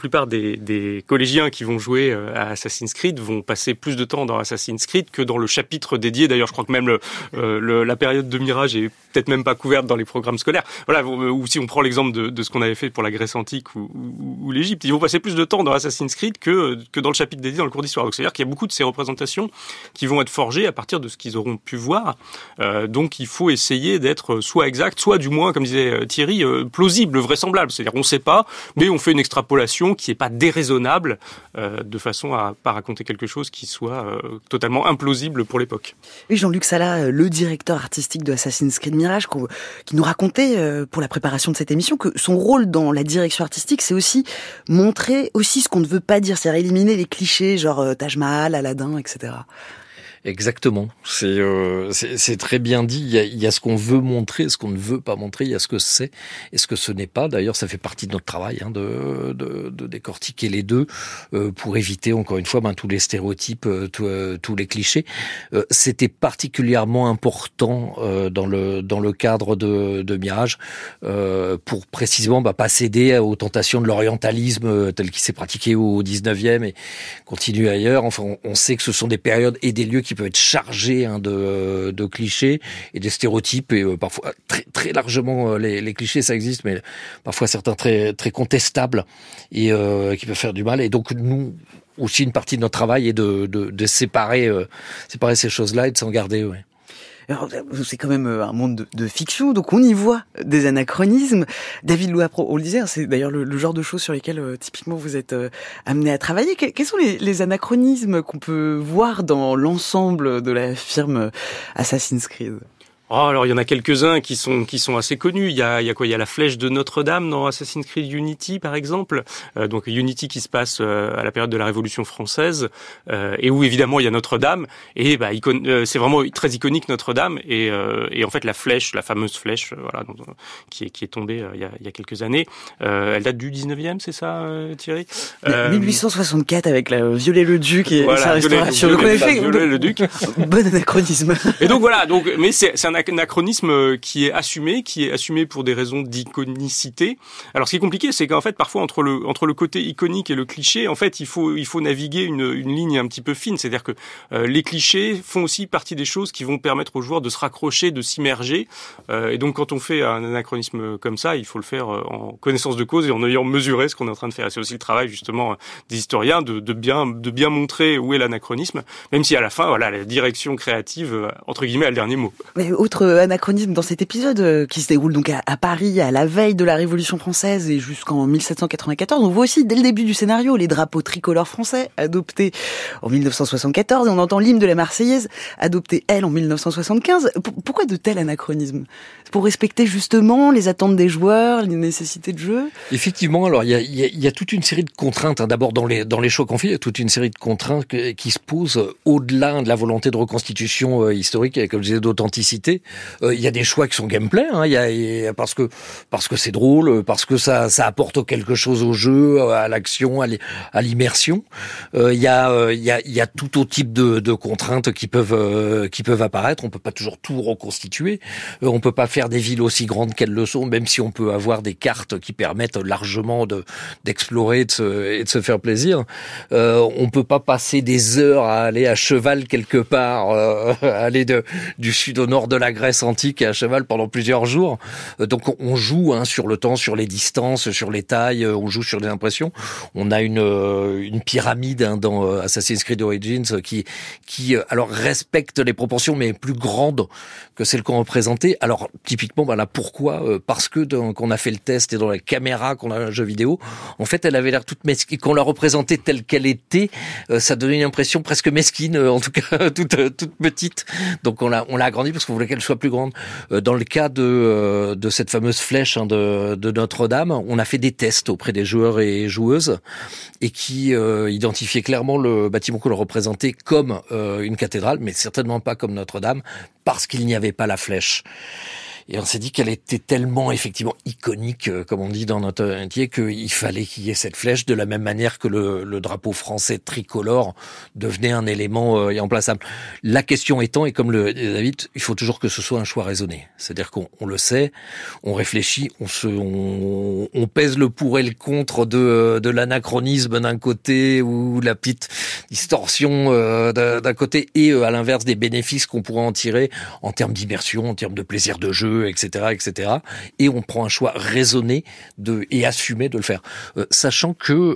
des collégiens qui vont jouer à Assassin's Creed vont passer plus de temps dans Assassin's Creed que dans le chapitre dédié. D'ailleurs, je crois que même la période de Mirage est peut-être même pas couverte dans les programmes scolaires. Voilà. Ou si on prend l'exemple de ce qu'on avait fait pour la Grèce antique ou l'Égypte, ils vont passer plus de temps dans Assassin's Creed que dans le chapitre dédié dans le cours d'histoire. Donc c'est-à-dire qu'il y a beaucoup de ces représentations qui vont être forgées à partir de ce qu'ils auront pu voir. Donc il faut essayer d'être soit exact, soit du moins, comme disait Thierry, plausible, vraisemblable. C'est-à-dire on ne sait pas, mais on fait une extrapolation qui n'est pas déraisonnable, de façon à pas raconter quelque chose qui soit totalement implausible pour l'époque. Oui, Jean-Luc Sala, le directeur artistique de Assassin's Creed Mirage, qui nous racontait pour la préparation de cette émission que son rôle dans la direction artistique, c'est aussi montrer aussi ce qu'on ne veut pas dire, c'est-à-dire éliminer les clichés genre Taj Mahal, Aladdin, etc. Exactement. C'est très bien dit. Il y a ce qu'on veut montrer, ce qu'on ne veut pas montrer. Il y a ce que c'est et ce que ce n'est pas. D'ailleurs, ça fait partie de notre travail, hein, de décortiquer les deux pour éviter, encore une fois, tous les stéréotypes, tous les clichés. C'était particulièrement important dans le cadre de Mirage pour précisément pas céder aux tentations de l'orientalisme tel qu'il s'est pratiqué au 19e et continue ailleurs. Enfin, on sait que ce sont des périodes et des lieux qui peuvent être chargés de clichés et des stéréotypes et parfois très très largement les clichés ça existe, mais parfois certains très très contestables et qui peuvent faire du mal. Et donc nous aussi une partie de notre travail est de séparer ces choses-là et de s'en garder. Ouais. Alors, c'est quand même un monde de fiction, donc on y voit des anachronismes. David Louapre, on le disait, c'est d'ailleurs le genre de choses sur lesquelles typiquement vous êtes amené à travailler. Quels sont les anachronismes qu'on peut voir dans l'ensemble de la firme Assassin's Creed ? Alors il y en a quelques-uns qui sont assez connus. Il y a quoi? Il y a la flèche de Notre-Dame dans Assassin's Creed Unity par exemple. Donc Unity qui se passe à la période de la Révolution française et où évidemment il y a Notre-Dame et c'est vraiment très iconique Notre-Dame et en fait la flèche, la fameuse flèche qui est tombée il y a quelques années. Elle date du 19e, c'est ça Thierry? 1864 avec la Viollet-le-Duc et sa restauration. Viollet-le-Duc. Bon anachronisme. Et donc voilà, mais c'est un anachronisme qui est assumé pour des raisons d'iconicité. Alors ce qui est compliqué, c'est qu'en fait parfois entre le côté iconique et le cliché, en fait il faut naviguer une ligne un petit peu fine, c'est-à-dire que les clichés font aussi partie des choses qui vont permettre aux joueurs de se raccrocher, de s'immerger. Et donc quand on fait un anachronisme comme ça, il faut le faire en connaissance de cause et en ayant mesuré ce qu'on est en train de faire. Et c'est aussi le travail justement des historiens de bien montrer où est l'anachronisme, même si à la fin la direction créative entre guillemets a le dernier mot. Mais autre anachronisme dans cet épisode qui se déroule donc à Paris à la veille de la Révolution française et jusqu'en 1794, on voit aussi dès le début du scénario les drapeaux tricolores français adoptés en 1974 et on entend l'hymne de la Marseillaise adoptée elle en 1975. Pourquoi de tels anachronismes? Pour respecter justement les attentes des joueurs, les nécessités de jeu? Effectivement, alors il y a toute une série de contraintes. D'abord dans les choix qu'on fait, il y a toute une série de contraintes qui se posent au-delà de la volonté de reconstitution historique et comme je disais d'authenticité. Il y a des choix qui sont gameplay, parce que c'est drôle, parce que ça apporte quelque chose au jeu, à l'action, à l'immersion. Il y a tout autre type de contraintes qui peuvent apparaître. On peut pas toujours tout reconstituer. On peut pas faire des villes aussi grandes qu'elles le sont, même si on peut avoir des cartes qui permettent largement d'explorer et de se faire plaisir. On peut pas passer des heures à aller à cheval quelque part, aller du sud au nord de la Grèce antique à cheval pendant plusieurs jours. Donc on joue sur le temps, sur les distances, sur les tailles, on joue sur les impressions. On a une pyramide dans Assassin's Creed Origins qui alors respecte les proportions mais est plus grande que celle qu'on représentait. Alors typiquement pourquoi parce que qu'on a fait le test et dans la caméra qu'on a un jeu vidéo, en fait elle avait l'air toute mesquine, qu'on l'a représentée telle qu'elle était, ça donnait une impression presque mesquine, en tout cas toute petite. Donc on l'a agrandie parce qu'on voulait qu'elle soit plus grande. Dans le cas de cette fameuse flèche de Notre-Dame, on a fait des tests auprès des joueurs et joueuses et qui identifiaient clairement le bâtiment qu'on leur représentait comme une cathédrale, mais certainement pas comme Notre-Dame, parce qu'il n'y avait pas la flèche. Et on s'est dit qu'elle était tellement effectivement iconique, comme on dit dans notre métier, qu'il fallait qu'il y ait cette flèche de la même manière que le drapeau français tricolore devenait un élément irremplaçable. La question étant, et comme le dit David, il faut toujours que ce soit un choix raisonné. C'est-à-dire qu'on le sait, on réfléchit, on pèse le pour et le contre de l'anachronisme d'un côté ou la petite distorsion d'un côté et à l'inverse des bénéfices qu'on pourrait en tirer en termes d'immersion, en termes de plaisir de jeu, etc. Et on prend un choix raisonné et assumé de le faire. Sachant que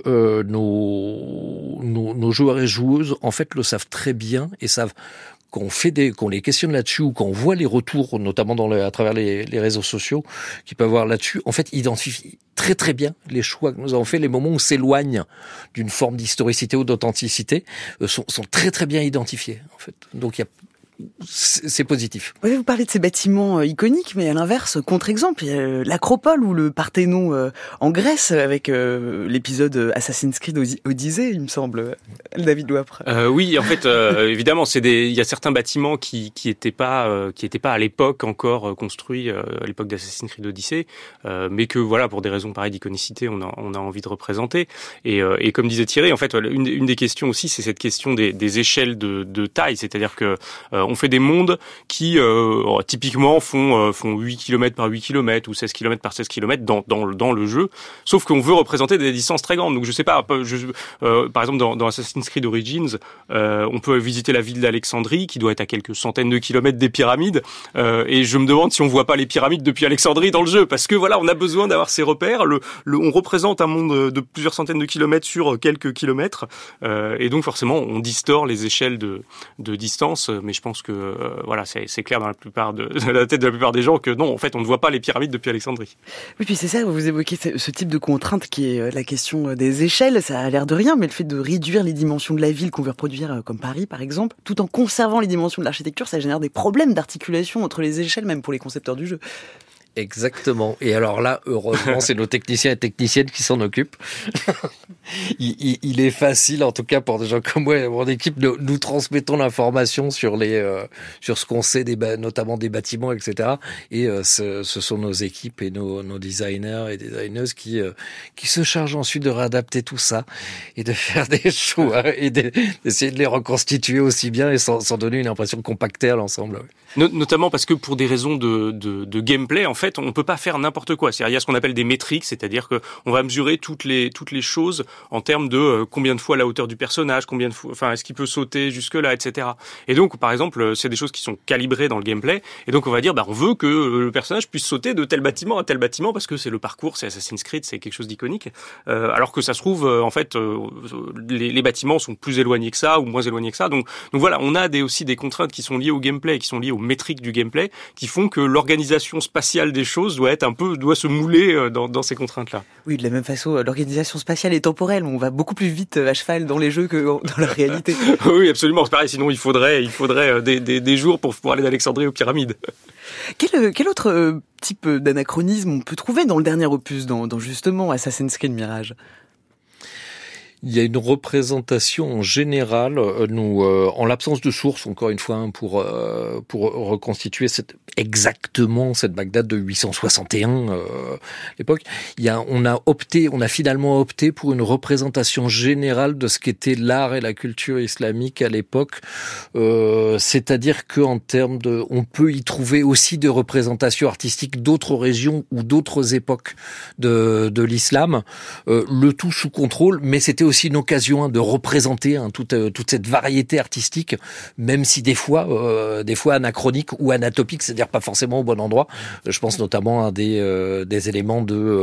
nos joueurs et joueuses, en fait, le savent très bien et savent qu'on les questionne là-dessus ou qu'on voit les retours, notamment à travers les réseaux sociaux, qu'ils peuvent avoir là-dessus, en fait, identifient très très bien les choix que nous avons fait, les moments où on s'éloigne d'une forme d'historicité ou d'authenticité, sont très très bien identifiés, en fait. Donc c'est positif. Oui, vous parlez de ces bâtiments iconiques, mais à l'inverse, contre-exemple, il y a l'Acropole ou le Parthénon en Grèce avec l'épisode Assassin's Creed Odyssey, il me semble. David Louapre. Oui, en fait, évidemment, il y a certains bâtiments qui étaient pas à l'époque encore construits à l'époque d'Assassin's Creed Odyssey, mais que voilà, pour des raisons pareilles d'iconicité, on a envie de représenter. Et comme disait Thierry, en fait, une des questions aussi, c'est cette question des échelles de taille, c'est-à-dire que on fait des mondes qui typiquement font 8 km par 8 km ou 16 km par 16 km dans le jeu, sauf qu'on veut représenter des distances très grandes. Donc je sais pas, par exemple dans Assassin's Creed Origins, on peut visiter la ville d'Alexandrie qui doit être à quelques centaines de kilomètres des pyramides, et je me demande si on voit pas les pyramides depuis Alexandrie dans le jeu, parce que voilà, on a besoin d'avoir ces repères. On représente un monde de plusieurs centaines de kilomètres sur quelques kilomètres, et donc forcément on distord les échelles de distance, mais je pense pense que voilà, c'est clair dans dans la tête de la plupart des gens que non, en fait, on ne voit pas les pyramides depuis Alexandrie. Oui, puis c'est ça, vous évoquez ce type de contrainte qui est la question des échelles. Ça a l'air de rien, mais le fait de réduire les dimensions de la ville qu'on veut reproduire, comme Paris par exemple, tout en conservant les dimensions de l'architecture, ça génère des problèmes d'articulation entre les échelles, même pour les concepteurs du jeu. Exactement. Et alors là, heureusement, c'est nos techniciens et techniciennes qui s'en occupent. Il est facile, en tout cas pour des gens comme moi et mon équipe, nous transmettons l'information sur ce qu'on sait notamment des bâtiments, etc. Et ce sont nos équipes et nos designers et designeuses qui se chargent ensuite de réadapter tout ça et de faire des choix et d'essayer de les reconstituer aussi bien et sans donner une impression compactée à l'ensemble. Notamment parce que pour des raisons de gameplay, en fait, on peut pas faire n'importe quoi. C'est-à-dire, il y a ce qu'on appelle des métriques, c'est-à-dire que on va mesurer toutes les choses en termes de combien de fois la hauteur du personnage, combien de fois, enfin, est-ce qu'il peut sauter jusque-là, etc. Et donc, par exemple, c'est des choses qui sont calibrées dans le gameplay. Et donc, on va dire, on veut que le personnage puisse sauter de tel bâtiment à tel bâtiment parce que c'est le parcours, c'est Assassin's Creed, c'est quelque chose d'iconique. Alors que ça se trouve, en fait, les bâtiments sont plus éloignés que ça ou moins éloignés que ça. Donc voilà, on a aussi des contraintes qui sont liées au gameplay, qui sont liées aux métriques du gameplay, qui font que l'organisation spatiale des choses doit se mouler dans ces contraintes-là. Oui, de la même façon, l'organisation spatiale est temporelle. On va beaucoup plus vite à cheval dans les jeux que dans la réalité. Oui, absolument. C'est pareil. Sinon, il faudrait des jours pour aller d'Alexandrie aux pyramides. Quel autre type d'anachronisme on peut trouver dans le dernier opus, dans justement Assassin's Creed Mirage ? Il y a une représentation en général, en l'absence de source, encore une fois, pour reconstituer exactement cette Bagdad de 861 à l'époque. On a finalement opté pour une représentation générale de ce qu'était l'art et la culture islamique à l'époque. C'est-à-dire que en termes on peut y trouver aussi des représentations artistiques d'autres régions ou d'autres époques de l'islam. Le tout sous contrôle, mais c'était aussi une occasion de représenter toute cette variété artistique, même si des fois anachronique ou anatopique, c'est-à-dire pas forcément au bon endroit. Je pense notamment à des éléments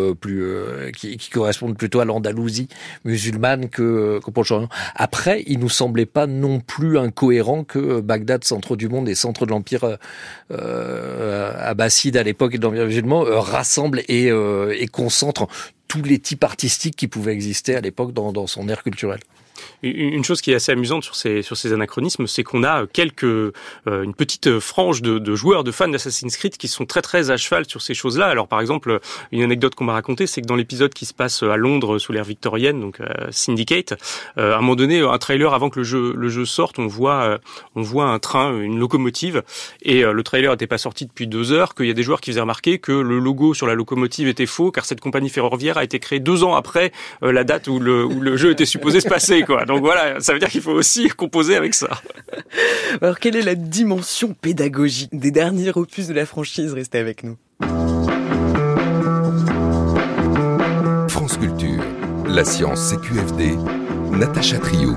qui correspondent plutôt à l'Andalousie musulmane que pour le Proche-Orient. Après, il nous semblait pas non plus incohérent que Bagdad, centre du monde et centre de l'empire abbasside à l'époque et de l'empire musulman, rassemble et concentre tous les types artistiques qui pouvaient exister à l'époque dans son ère culturelle. Une chose qui est assez amusante sur ces anachronismes, c'est qu'on a une petite frange de joueurs, de fans d'Assassin's Creed qui sont très très à cheval sur ces choses-là. Alors par exemple, une anecdote qu'on m'a racontée, c'est que dans l'épisode qui se passe à Londres sous l'ère victorienne, donc Syndicate, à un moment donné, un trailer avant que le jeu sorte, on voit un train, une locomotive, et le trailer n'était pas sorti depuis 2 heures, qu'il y a des joueurs qui faisaient remarquer que le logo sur la locomotive était faux, car cette compagnie ferroviaire a été créée 2 ans après la date où le jeu était supposé se passer, quoi. Donc voilà, ça veut dire qu'il faut aussi composer avec ça. Alors, quelle est la dimension pédagogique des derniers opus de la franchise ? Restez avec nous. France Culture, la science CQFD, Natacha Trio.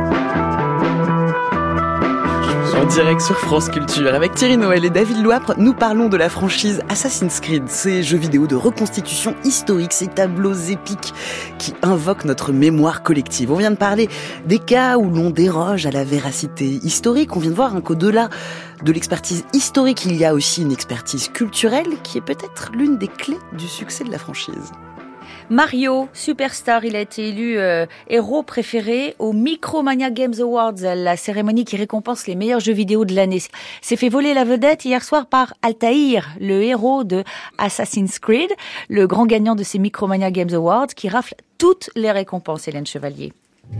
En direct sur France Culture, avec Thierry Noël et David Louapre, nous parlons de la franchise Assassin's Creed, ces jeux vidéo de reconstitution historique, ces tableaux épiques qui invoquent notre mémoire collective. On vient de parler des cas où l'on déroge à la véracité historique. On vient de voir qu'au-delà de l'expertise historique, il y a aussi une expertise culturelle qui est peut-être l'une des clés du succès de la franchise. Mario, superstar, il a été élu héros préféré au Micromania Games Awards, la cérémonie qui récompense les meilleurs jeux vidéo de l'année. S'est fait voler la vedette hier soir par Altaïr, le héros de Assassin's Creed, le grand gagnant de ces Micromania Games Awards qui rafle toutes les récompenses, Hélène Chevalier.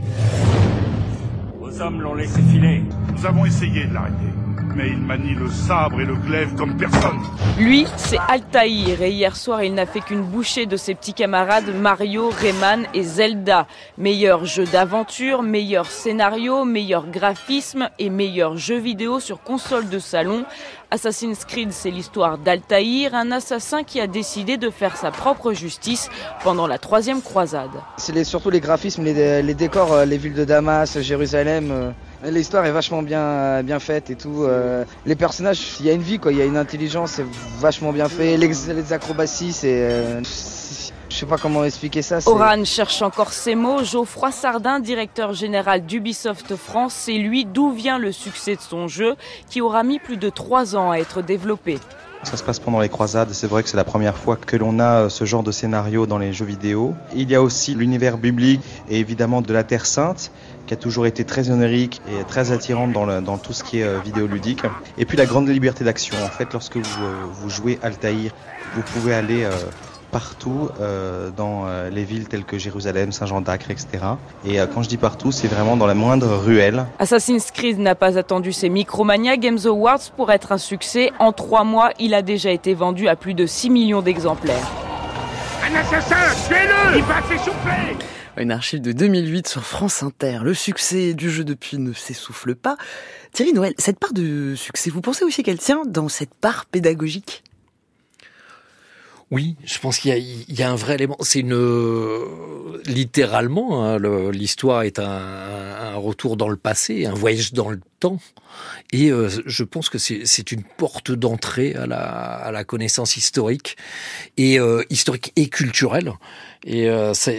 Vos hommes l'ont laissé filer. Nous avons essayé de l'arrêter. Mais il manie le sabre et le glaive comme personne. Lui, c'est Altaïr, et hier soir, il n'a fait qu'une bouchée de ses petits camarades Mario, Rayman et Zelda. Meilleur jeu d'aventure, meilleur scénario, meilleur graphisme et meilleur jeu vidéo sur console de salon. Assassin's Creed, c'est l'histoire d'Altaïr, un assassin qui a décidé de faire sa propre justice pendant la 3e croisade. C'est surtout les graphismes, les décors, les villes de Damas, Jérusalem. L'histoire est vachement bien faite et tout. Les personnages, il y a une vie, quoi. Il y a une intelligence, c'est vachement bien fait. Les acrobaties, Je sais pas comment expliquer ça. Oran cherche encore ses mots. Geoffroy Sardin, directeur général d'Ubisoft France, sait lui d'où vient le succès de son jeu qui aura mis plus de 3 ans à être développé. Ça se passe pendant les croisades, c'est vrai que c'est la première fois que l'on a ce genre de scénario dans les jeux vidéo. Il y a aussi l'univers biblique et évidemment de la Terre Sainte, qui a toujours été très onirique et très attirante dans tout ce qui est vidéoludique. Et puis la grande liberté d'action. En fait, lorsque vous jouez Altaïr, vous pouvez aller partout dans les villes telles que Jérusalem, Saint-Jean d'Acre, etc. Et quand je dis partout, c'est vraiment dans la moindre ruelle. Assassin's Creed n'a pas attendu ses Micromania Games Awards pour être un succès. En 3 mois, il a déjà été vendu à plus de 6 millions d'exemplaires. Un assassin, tuez-le! Il va s'essouffler! Une archive de 2008 sur France Inter. Le succès du jeu depuis ne s'essouffle pas. Thierry Noël, cette part de succès, vous pensez aussi qu'elle tient dans cette part pédagogique ? Oui, je pense qu'il y a un vrai élément. C'est littéralement, hein, l'histoire est un retour dans le passé, un voyage dans le temps. Et je pense que c'est une porte d'entrée à la connaissance historique et culturelle. Et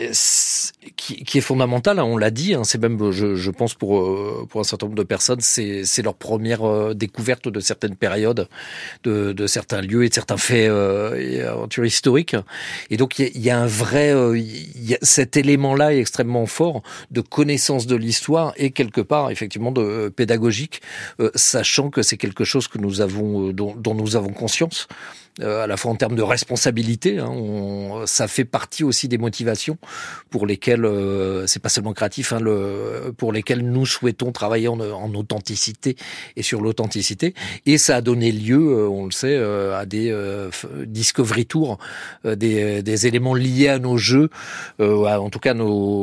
qui est fondamental, hein, on l'a dit, hein, c'est même, je pense pour un certain nombre de personnes, c'est leur première découverte de certaines périodes, de certains lieux et de certains faits et aventures historiques. Et donc il y a un vrai, cet élément-là est extrêmement fort de connaissance de l'histoire et quelque part effectivement de pédagogique, sachant que c'est quelque chose que nous avons dont nous avons conscience. À la fois en termes de responsabilité, hein, ça fait partie aussi des motivations pour lesquelles c'est pas seulement créatif, hein, pour lesquelles nous souhaitons travailler en authenticité et sur l'authenticité. Et ça a donné lieu, on le sait, à des Discovery Tours, des éléments liés à nos jeux, en tout cas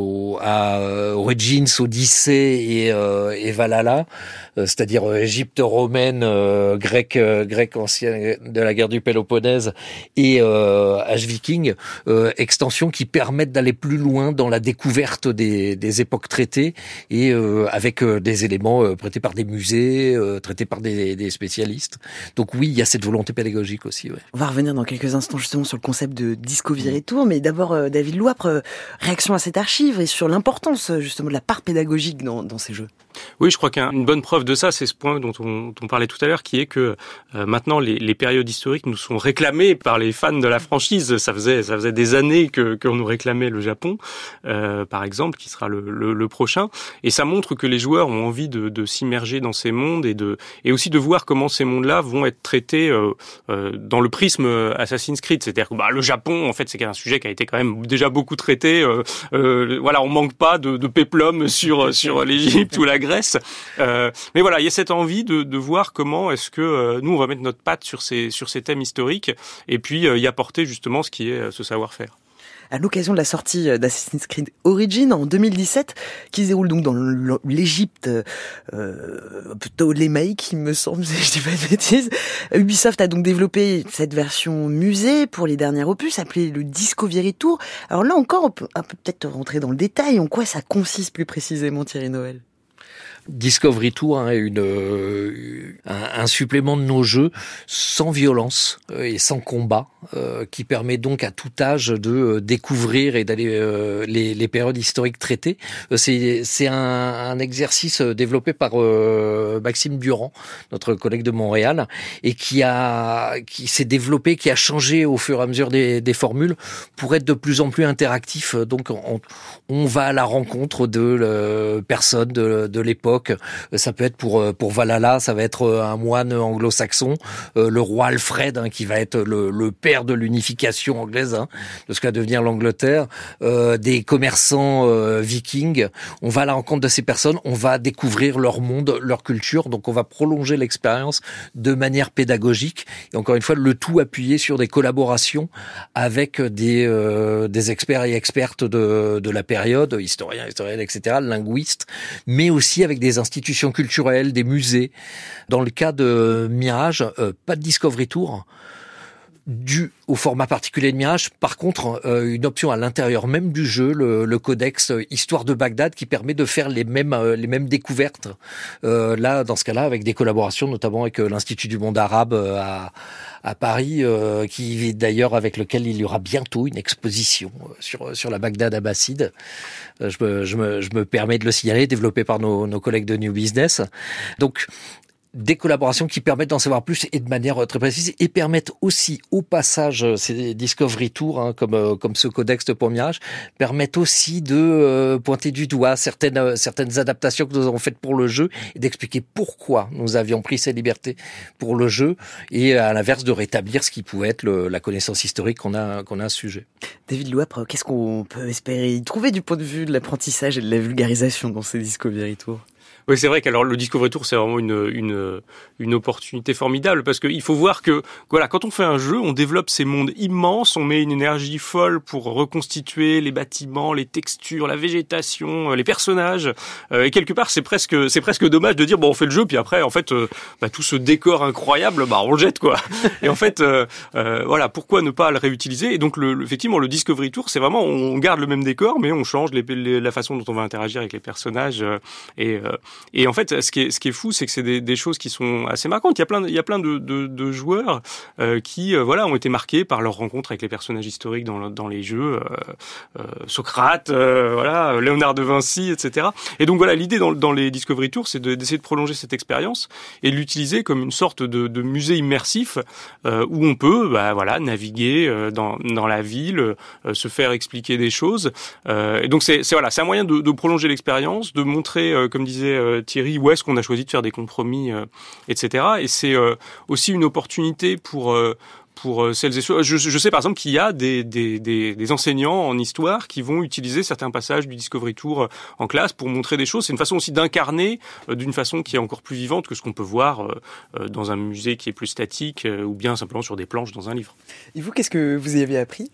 à Origins, Odyssey et Valhalla, c'est-à-dire Égypte romaine, grec ancien de la guerre du Péloponnèse et Age Viking, extensions qui permettent d'aller plus loin dans la découverte des époques traitées et avec des éléments prêtés par des musées, traités par des spécialistes. Donc oui, il y a cette volonté pédagogique aussi. Ouais. On va revenir dans quelques instants justement sur le concept de Discovery Tour, mais d'abord David Louapre, réaction à cette archive et sur l'importance justement de la part pédagogique dans ces jeux. Oui, je crois qu'une bonne preuve de ça, c'est ce point dont on parlait tout à l'heure, qui est que maintenant les périodes historiques nous sont réclamées par les fans de la franchise. Ça faisait des années qu'on nous réclamait le Japon, par exemple, qui sera le prochain. Et ça montre que les joueurs ont envie de s'immerger dans ces mondes et aussi de voir comment ces mondes-là vont être traités dans le prisme Assassin's Creed. C'est-à-dire que le Japon, en fait, c'est un sujet qui a été quand même déjà beaucoup traité. Voilà, on manque pas de péplum sur l'Égypte ou la Grèce. Mais voilà, il y a cette envie de voir comment est-ce que nous on va mettre notre patte sur ces thèmes historiques et puis y apporter justement ce qui est ce savoir-faire. À l'occasion de la sortie d'Assassin's Creed Origins en 2017, qui se déroule donc dans l'Égypte ptolémaïque, il me semble, si je dis pas de bêtises, Ubisoft a donc développé cette version musée pour les derniers opus, appelée le Discovery Tour. Alors là encore, on peut peut-être rentrer dans le détail, en quoi ça consiste plus précisément, Thierry Noël? Discovery Tour, hein, un supplément de nos jeux sans violence et sans combat, qui permet donc à tout âge de découvrir et d'aller les périodes historiques traitées. C'est un exercice développé par Maxime Durand, notre collègue de Montréal, et qui s'est développé, qui a changé au fur et à mesure des formules pour être de plus en plus interactif. Donc on va à la rencontre de personnes de l'époque. Ça peut être pour Valhalla, ça va être un moine anglo-saxon, le roi Alfred, hein, qui va être le père de l'unification anglaise, hein, de ce qu'à devenir l'Angleterre, des commerçants vikings. On va à la rencontre de ces personnes, on va découvrir leur monde, leur culture, donc on va prolonger l'expérience de manière pédagogique et encore une fois le tout appuyé sur des collaborations avec des experts et expertes de la période, historiens, historiennes, etc., linguistes, mais aussi avec des institutions culturelles, des musées. Dans le cas de Mirage, pas de Discovery Tour, dû au format particulier de Mirage. Par contre, une option à l'intérieur même du jeu, le codex Histoire de Bagdad, qui permet de faire les mêmes découvertes. Là, dans ce cas-là, avec des collaborations, notamment avec l'Institut du monde arabe à Paris, qui d'ailleurs avec lequel il y aura bientôt une exposition sur la Bagdad abbasside. Je me permets de le signaler, développé par nos collègues de New Business. Donc, des collaborations qui permettent d'en savoir plus et de manière très précise, et permettent aussi au passage, ces Discovery Tours, comme ce codex de Mirage, permettent aussi de pointer du doigt certaines adaptations que nous avons faites pour le jeu et d'expliquer pourquoi nous avions pris ces libertés pour le jeu, et à l'inverse de rétablir ce qui pouvait être la connaissance historique qu'on a à ce sujet. David Louapre, qu'est-ce qu'on peut espérer y trouver du point de vue de l'apprentissage et de la vulgarisation dans ces Discovery Tours ? Oui, c'est vrai qu'alors le Discovery Tour, c'est vraiment une opportunité formidable, parce qu'il faut voir que, voilà, quand on fait un jeu, on développe ces mondes immenses, on met une énergie folle pour reconstituer les bâtiments, les textures, la végétation, les personnages, et quelque part, c'est presque dommage de dire, bon, on fait le jeu, puis après, en fait, tout ce décor incroyable, on le jette, quoi. Et en fait, voilà, pourquoi ne pas le réutiliser? Et donc, effectivement, le Discovery Tour, c'est vraiment, on garde le même décor, mais on change la façon dont on va interagir avec les personnages, et en fait, ce qui est fou, c'est que c'est des choses qui sont assez marquantes. Il y a plein de joueurs qui ont été marqués par leur rencontre avec les personnages historiques dans les jeux, Socrate, Léonard de Vinci, etc. Et donc voilà, l'idée dans les Discovery Tours, c'est d'essayer de prolonger cette expérience et de l'utiliser comme une sorte de musée immersif où on peut naviguer dans la ville, se faire expliquer des choses. Et donc c'est un moyen de prolonger l'expérience, de montrer, comme disait Thierry, où est-ce qu'on a choisi de faire des compromis, etc. Et c'est aussi une opportunité pour celles et ceux. Je sais par exemple qu'il y a des enseignants en histoire qui vont utiliser certains passages du Discovery Tour en classe pour montrer des choses. C'est une façon aussi d'incarner d'une façon qui est encore plus vivante que ce qu'on peut voir dans un musée qui est plus statique ou bien simplement sur des planches dans un livre. Et vous, qu'est-ce que vous y avez appris?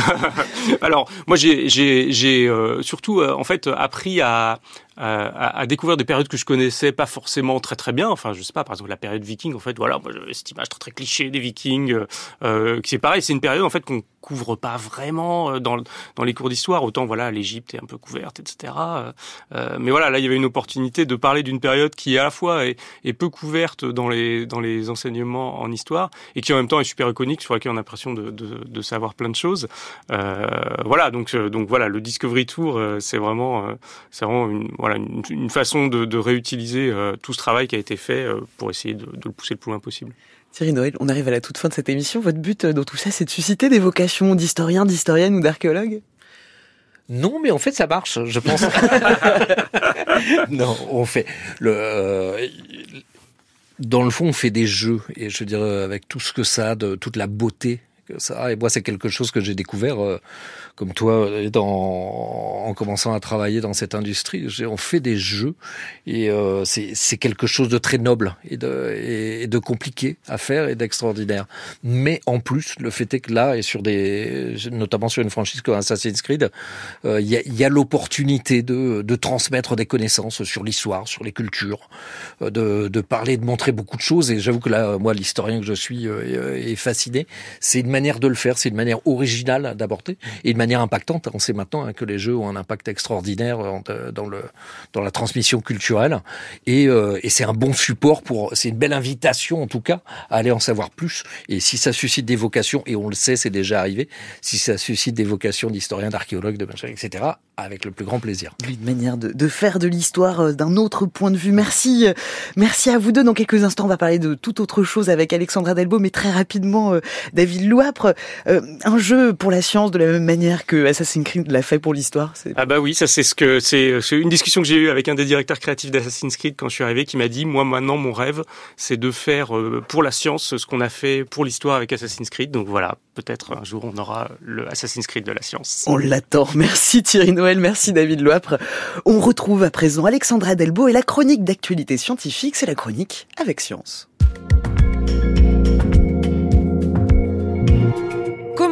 Alors, moi j'ai surtout en fait appris à découvrir des périodes que je connaissais pas forcément très très bien. Enfin, je sais pas, par exemple la période viking, en fait, voilà, moi j'avais cette image très très cliché des vikings, qui est pareil, c'est une période en fait qu'on couvre pas vraiment dans les cours d'histoire. Autant voilà, l'Égypte est un peu couverte, etc. Mais voilà, là il y avait une opportunité de parler d'une période qui à la fois est peu couverte dans les enseignements en histoire et qui en même temps est super iconique, sur laquelle on a l'impression de savoir plein de choses. Voilà, donc voilà, le Discovery Tour, c'est vraiment une façon de réutiliser tout ce travail qui a été fait pour essayer de le pousser le plus loin possible. Thierry Noël, on arrive à la toute fin de cette émission. Votre but dans tout ça, c'est de susciter des vocations d'historiens, d'historiennes ou d'archéologues? Non, mais en fait, ça marche, je pense. Non, on fait dans le fond, on fait des jeux, et je veux dire, avec tout ce que ça a, de toute la beauté que ça a. Et moi, c'est quelque chose que j'ai découvert, comme toi, en commençant à travailler dans cette industrie. On fait des jeux, et c'est quelque chose de très noble et de compliqué à faire et d'extraordinaire. Mais en plus, le fait est que là, et notamment sur une franchise comme Assassin's Creed, il y a l'opportunité de transmettre des connaissances sur l'histoire, sur les cultures, de parler, de montrer beaucoup de choses. Et j'avoue que là, moi, l'historien que je suis est fasciné. C'est une manière de le faire, c'est une manière originale d'aborder et une manière impactante. On sait maintenant que les jeux ont un impact extraordinaire dans la transmission culturelle, et c'est un bon support c'est une belle invitation en tout cas à aller en savoir plus. Et si ça suscite des vocations, et on le sait, c'est déjà arrivé, si ça suscite des vocations d'historiens, d'archéologues, de machin, etc., avec le plus grand plaisir. Une manière de faire de l'histoire d'un autre point de vue. Merci à vous deux. Dans quelques instants, on va parler de toute autre chose avec Alexandra Delbo, mais très rapidement, David Louapre, un jeu pour la science de la même manière que Assassin's Creed l'a fait pour l'histoire. Ah bah oui, ça c'est une discussion que j'ai eue avec un des directeurs créatifs d'Assassin's Creed quand je suis arrivé, qui m'a dit, moi maintenant mon rêve, c'est de faire pour la science ce qu'on a fait pour l'histoire avec Assassin's Creed. Donc voilà, peut-être un jour on aura le Assassin's Creed de la science. On l'attend. Merci Thierry Noël, merci David Louapre. On retrouve à présent Alexandra Delbo et la chronique d'actualité scientifique, c'est la chronique avec science. Comment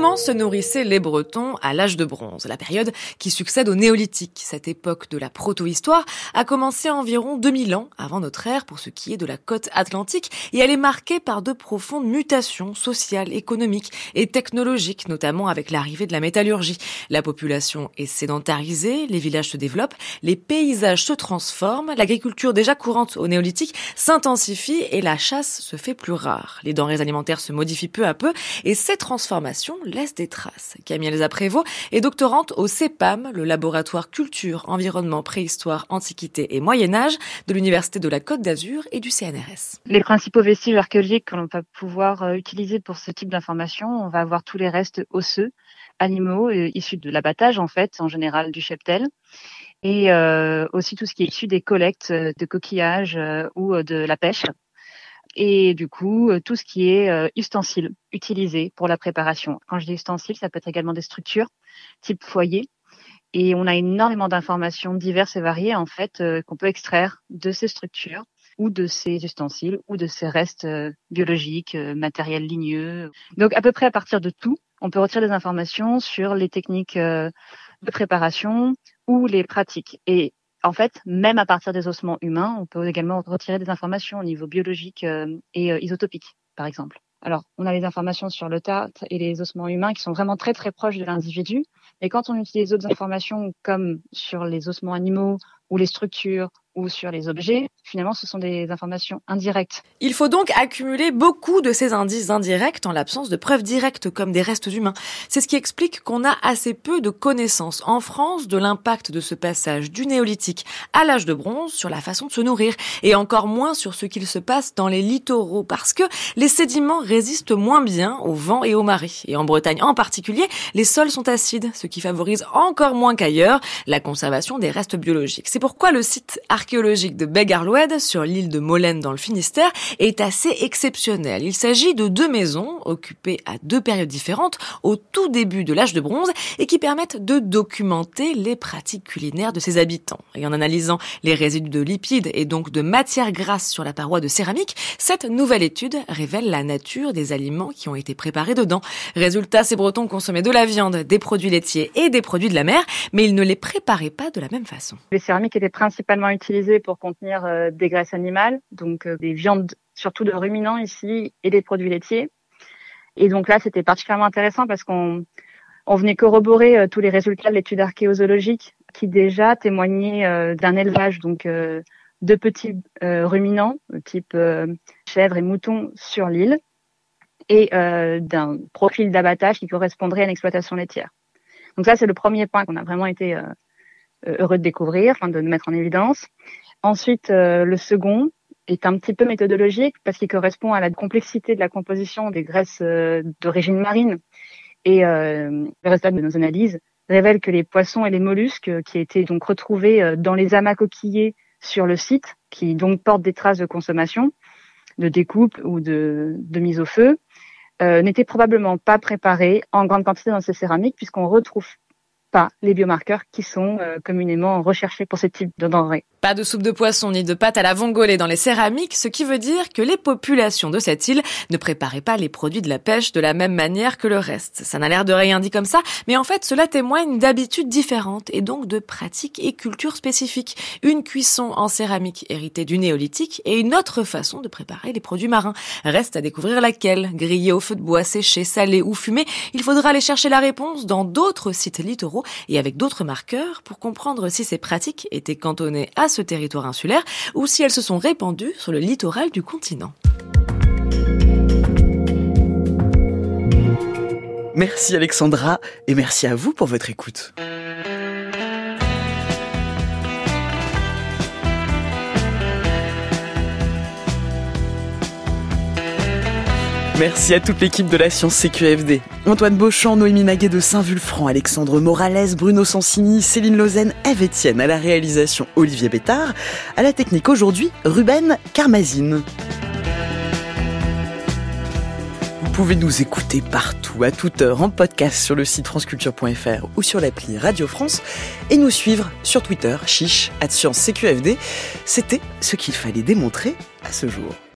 Comment se nourrissaient les Bretons à l'âge de bronze, la période qui succède au néolithique? Cette époque de la protohistoire a commencé environ 2000 ans avant notre ère pour ce qui est de la côte atlantique et elle est marquée par de profondes mutations sociales, économiques et technologiques, notamment avec l'arrivée de la métallurgie. La population est sédentarisée, les villages se développent, les paysages se transforment, l'agriculture déjà courante au néolithique s'intensifie et la chasse se fait plus rare. Les denrées alimentaires se modifient peu à peu et ces transformations laisse des traces. Camille Elsa Prévost est doctorante au CEPAM, le laboratoire culture, environnement, préhistoire, antiquité et Moyen-Âge de l'Université de la Côte d'Azur et du CNRS. Les principaux vestiges archéologiques que l'on va pouvoir utiliser pour ce type d'information, on va avoir tous les restes osseux, animaux issus de l'abattage en fait, en général du cheptel, et aussi tout ce qui est issu des collectes de coquillages ou de la pêche. Et du coup, tout ce qui est ustensiles utilisés pour la préparation. Quand je dis ustensiles, ça peut être également des structures, type foyer. Et on a énormément d'informations diverses et variées, en fait, qu'on peut extraire de ces structures ou de ces ustensiles ou de ces restes biologiques, matériels ligneux. Donc, à peu près à partir de tout, on peut retirer des informations sur les techniques de préparation ou les pratiques. Et en fait, même à partir des ossements humains, on peut également retirer des informations au niveau biologique et isotopique, par exemple. Alors, on a les informations sur le tartre et les ossements humains qui sont vraiment très très proches de l'individu. Et quand on utilise d'autres informations comme sur les ossements animaux ou les structures ou sur les objets, finalement, ce sont des informations indirectes. Il faut donc accumuler beaucoup de ces indices indirects en l'absence de preuves directes comme des restes humains. C'est ce qui explique qu'on a assez peu de connaissances en France de l'impact de ce passage du néolithique à l'âge de bronze sur la façon de se nourrir et encore moins sur ce qu'il se passe dans les littoraux parce que les sédiments résistent moins bien au vent et aux marées. Et en Bretagne en particulier, les sols sont acides, ce qui favorise encore moins qu'ailleurs la conservation des restes biologiques. C'est pourquoi le site archéologique de Beg-Arloued, sur l'île de Molène dans le Finistère, est assez exceptionnel. Il s'agit de 2 maisons occupées à 2 périodes différentes au tout début de l'âge de bronze et qui permettent de documenter les pratiques culinaires de ses habitants. Et en analysant les résidus de lipides et donc de matières grasses sur la paroi de céramique, cette nouvelle étude révèle la nature des aliments qui ont été préparés dedans. Résultat, ces Bretons consommaient de la viande, des produits laitiers et des produits de la mer, mais ils ne les préparaient pas de la même façon. Les céramiques étaient principalement utilisées pour contenir des graisses animales, donc des viandes surtout de ruminants ici et des produits laitiers. Et donc là, c'était particulièrement intéressant parce qu'on venait corroborer tous les résultats de l'étude archéozoologique qui déjà témoignaient d'un élevage donc de petits ruminants type chèvres et moutons sur l'île et d'un profil d'abattage qui correspondrait à une exploitation laitière. Donc ça, c'est le premier point qu'on a vraiment été heureux de découvrir, enfin de mettre en évidence. Ensuite, le second est un petit peu méthodologique parce qu'il correspond à la complexité de la composition des graisses d'origine marine. Et les résultats de nos analyses révèlent que les poissons et les mollusques qui étaient donc retrouvés dans les amas coquillés sur le site, qui donc portent des traces de consommation, de découpe ou de mise au feu, n'étaient probablement pas préparés en grande quantité dans ces céramiques puisqu'on retrouve pas les biomarqueurs qui sont communément recherchés pour ce type de denrées. Pas de soupe de poisson ni de pâte à la vongole dans les céramiques, ce qui veut dire que les populations de cette île ne préparaient pas les produits de la pêche de la même manière que le reste. Ça n'a l'air de rien dit comme ça, mais en fait cela témoigne d'habitudes différentes et donc de pratiques et cultures spécifiques. Une cuisson en céramique héritée du néolithique et une autre façon de préparer les produits marins. Reste à découvrir laquelle, grillée au feu de bois, séchée, salée ou fumée. Il faudra aller chercher la réponse dans d'autres sites littoraux et avec d'autres marqueurs pour comprendre si ces pratiques étaient cantonnées à ce territoire insulaire ou si elles se sont répandues sur le littoral du continent. Merci Alexandra et merci à vous pour votre écoute. Merci à toute l'équipe de la Science CQFD. Antoine Beauchamp, Noémie Naguet de Saint-Vulfranc, Alexandre Morales, Bruno Sansini, Céline Lausanne, Ève Etienne, à la réalisation Olivier Bétard, à la technique aujourd'hui Ruben Karmazine. Vous pouvez nous écouter partout, à toute heure, en podcast sur le site franceculture.fr ou sur l'appli Radio France et nous suivre sur Twitter, @ScienceCQFD. C'était ce qu'il fallait démontrer à ce jour.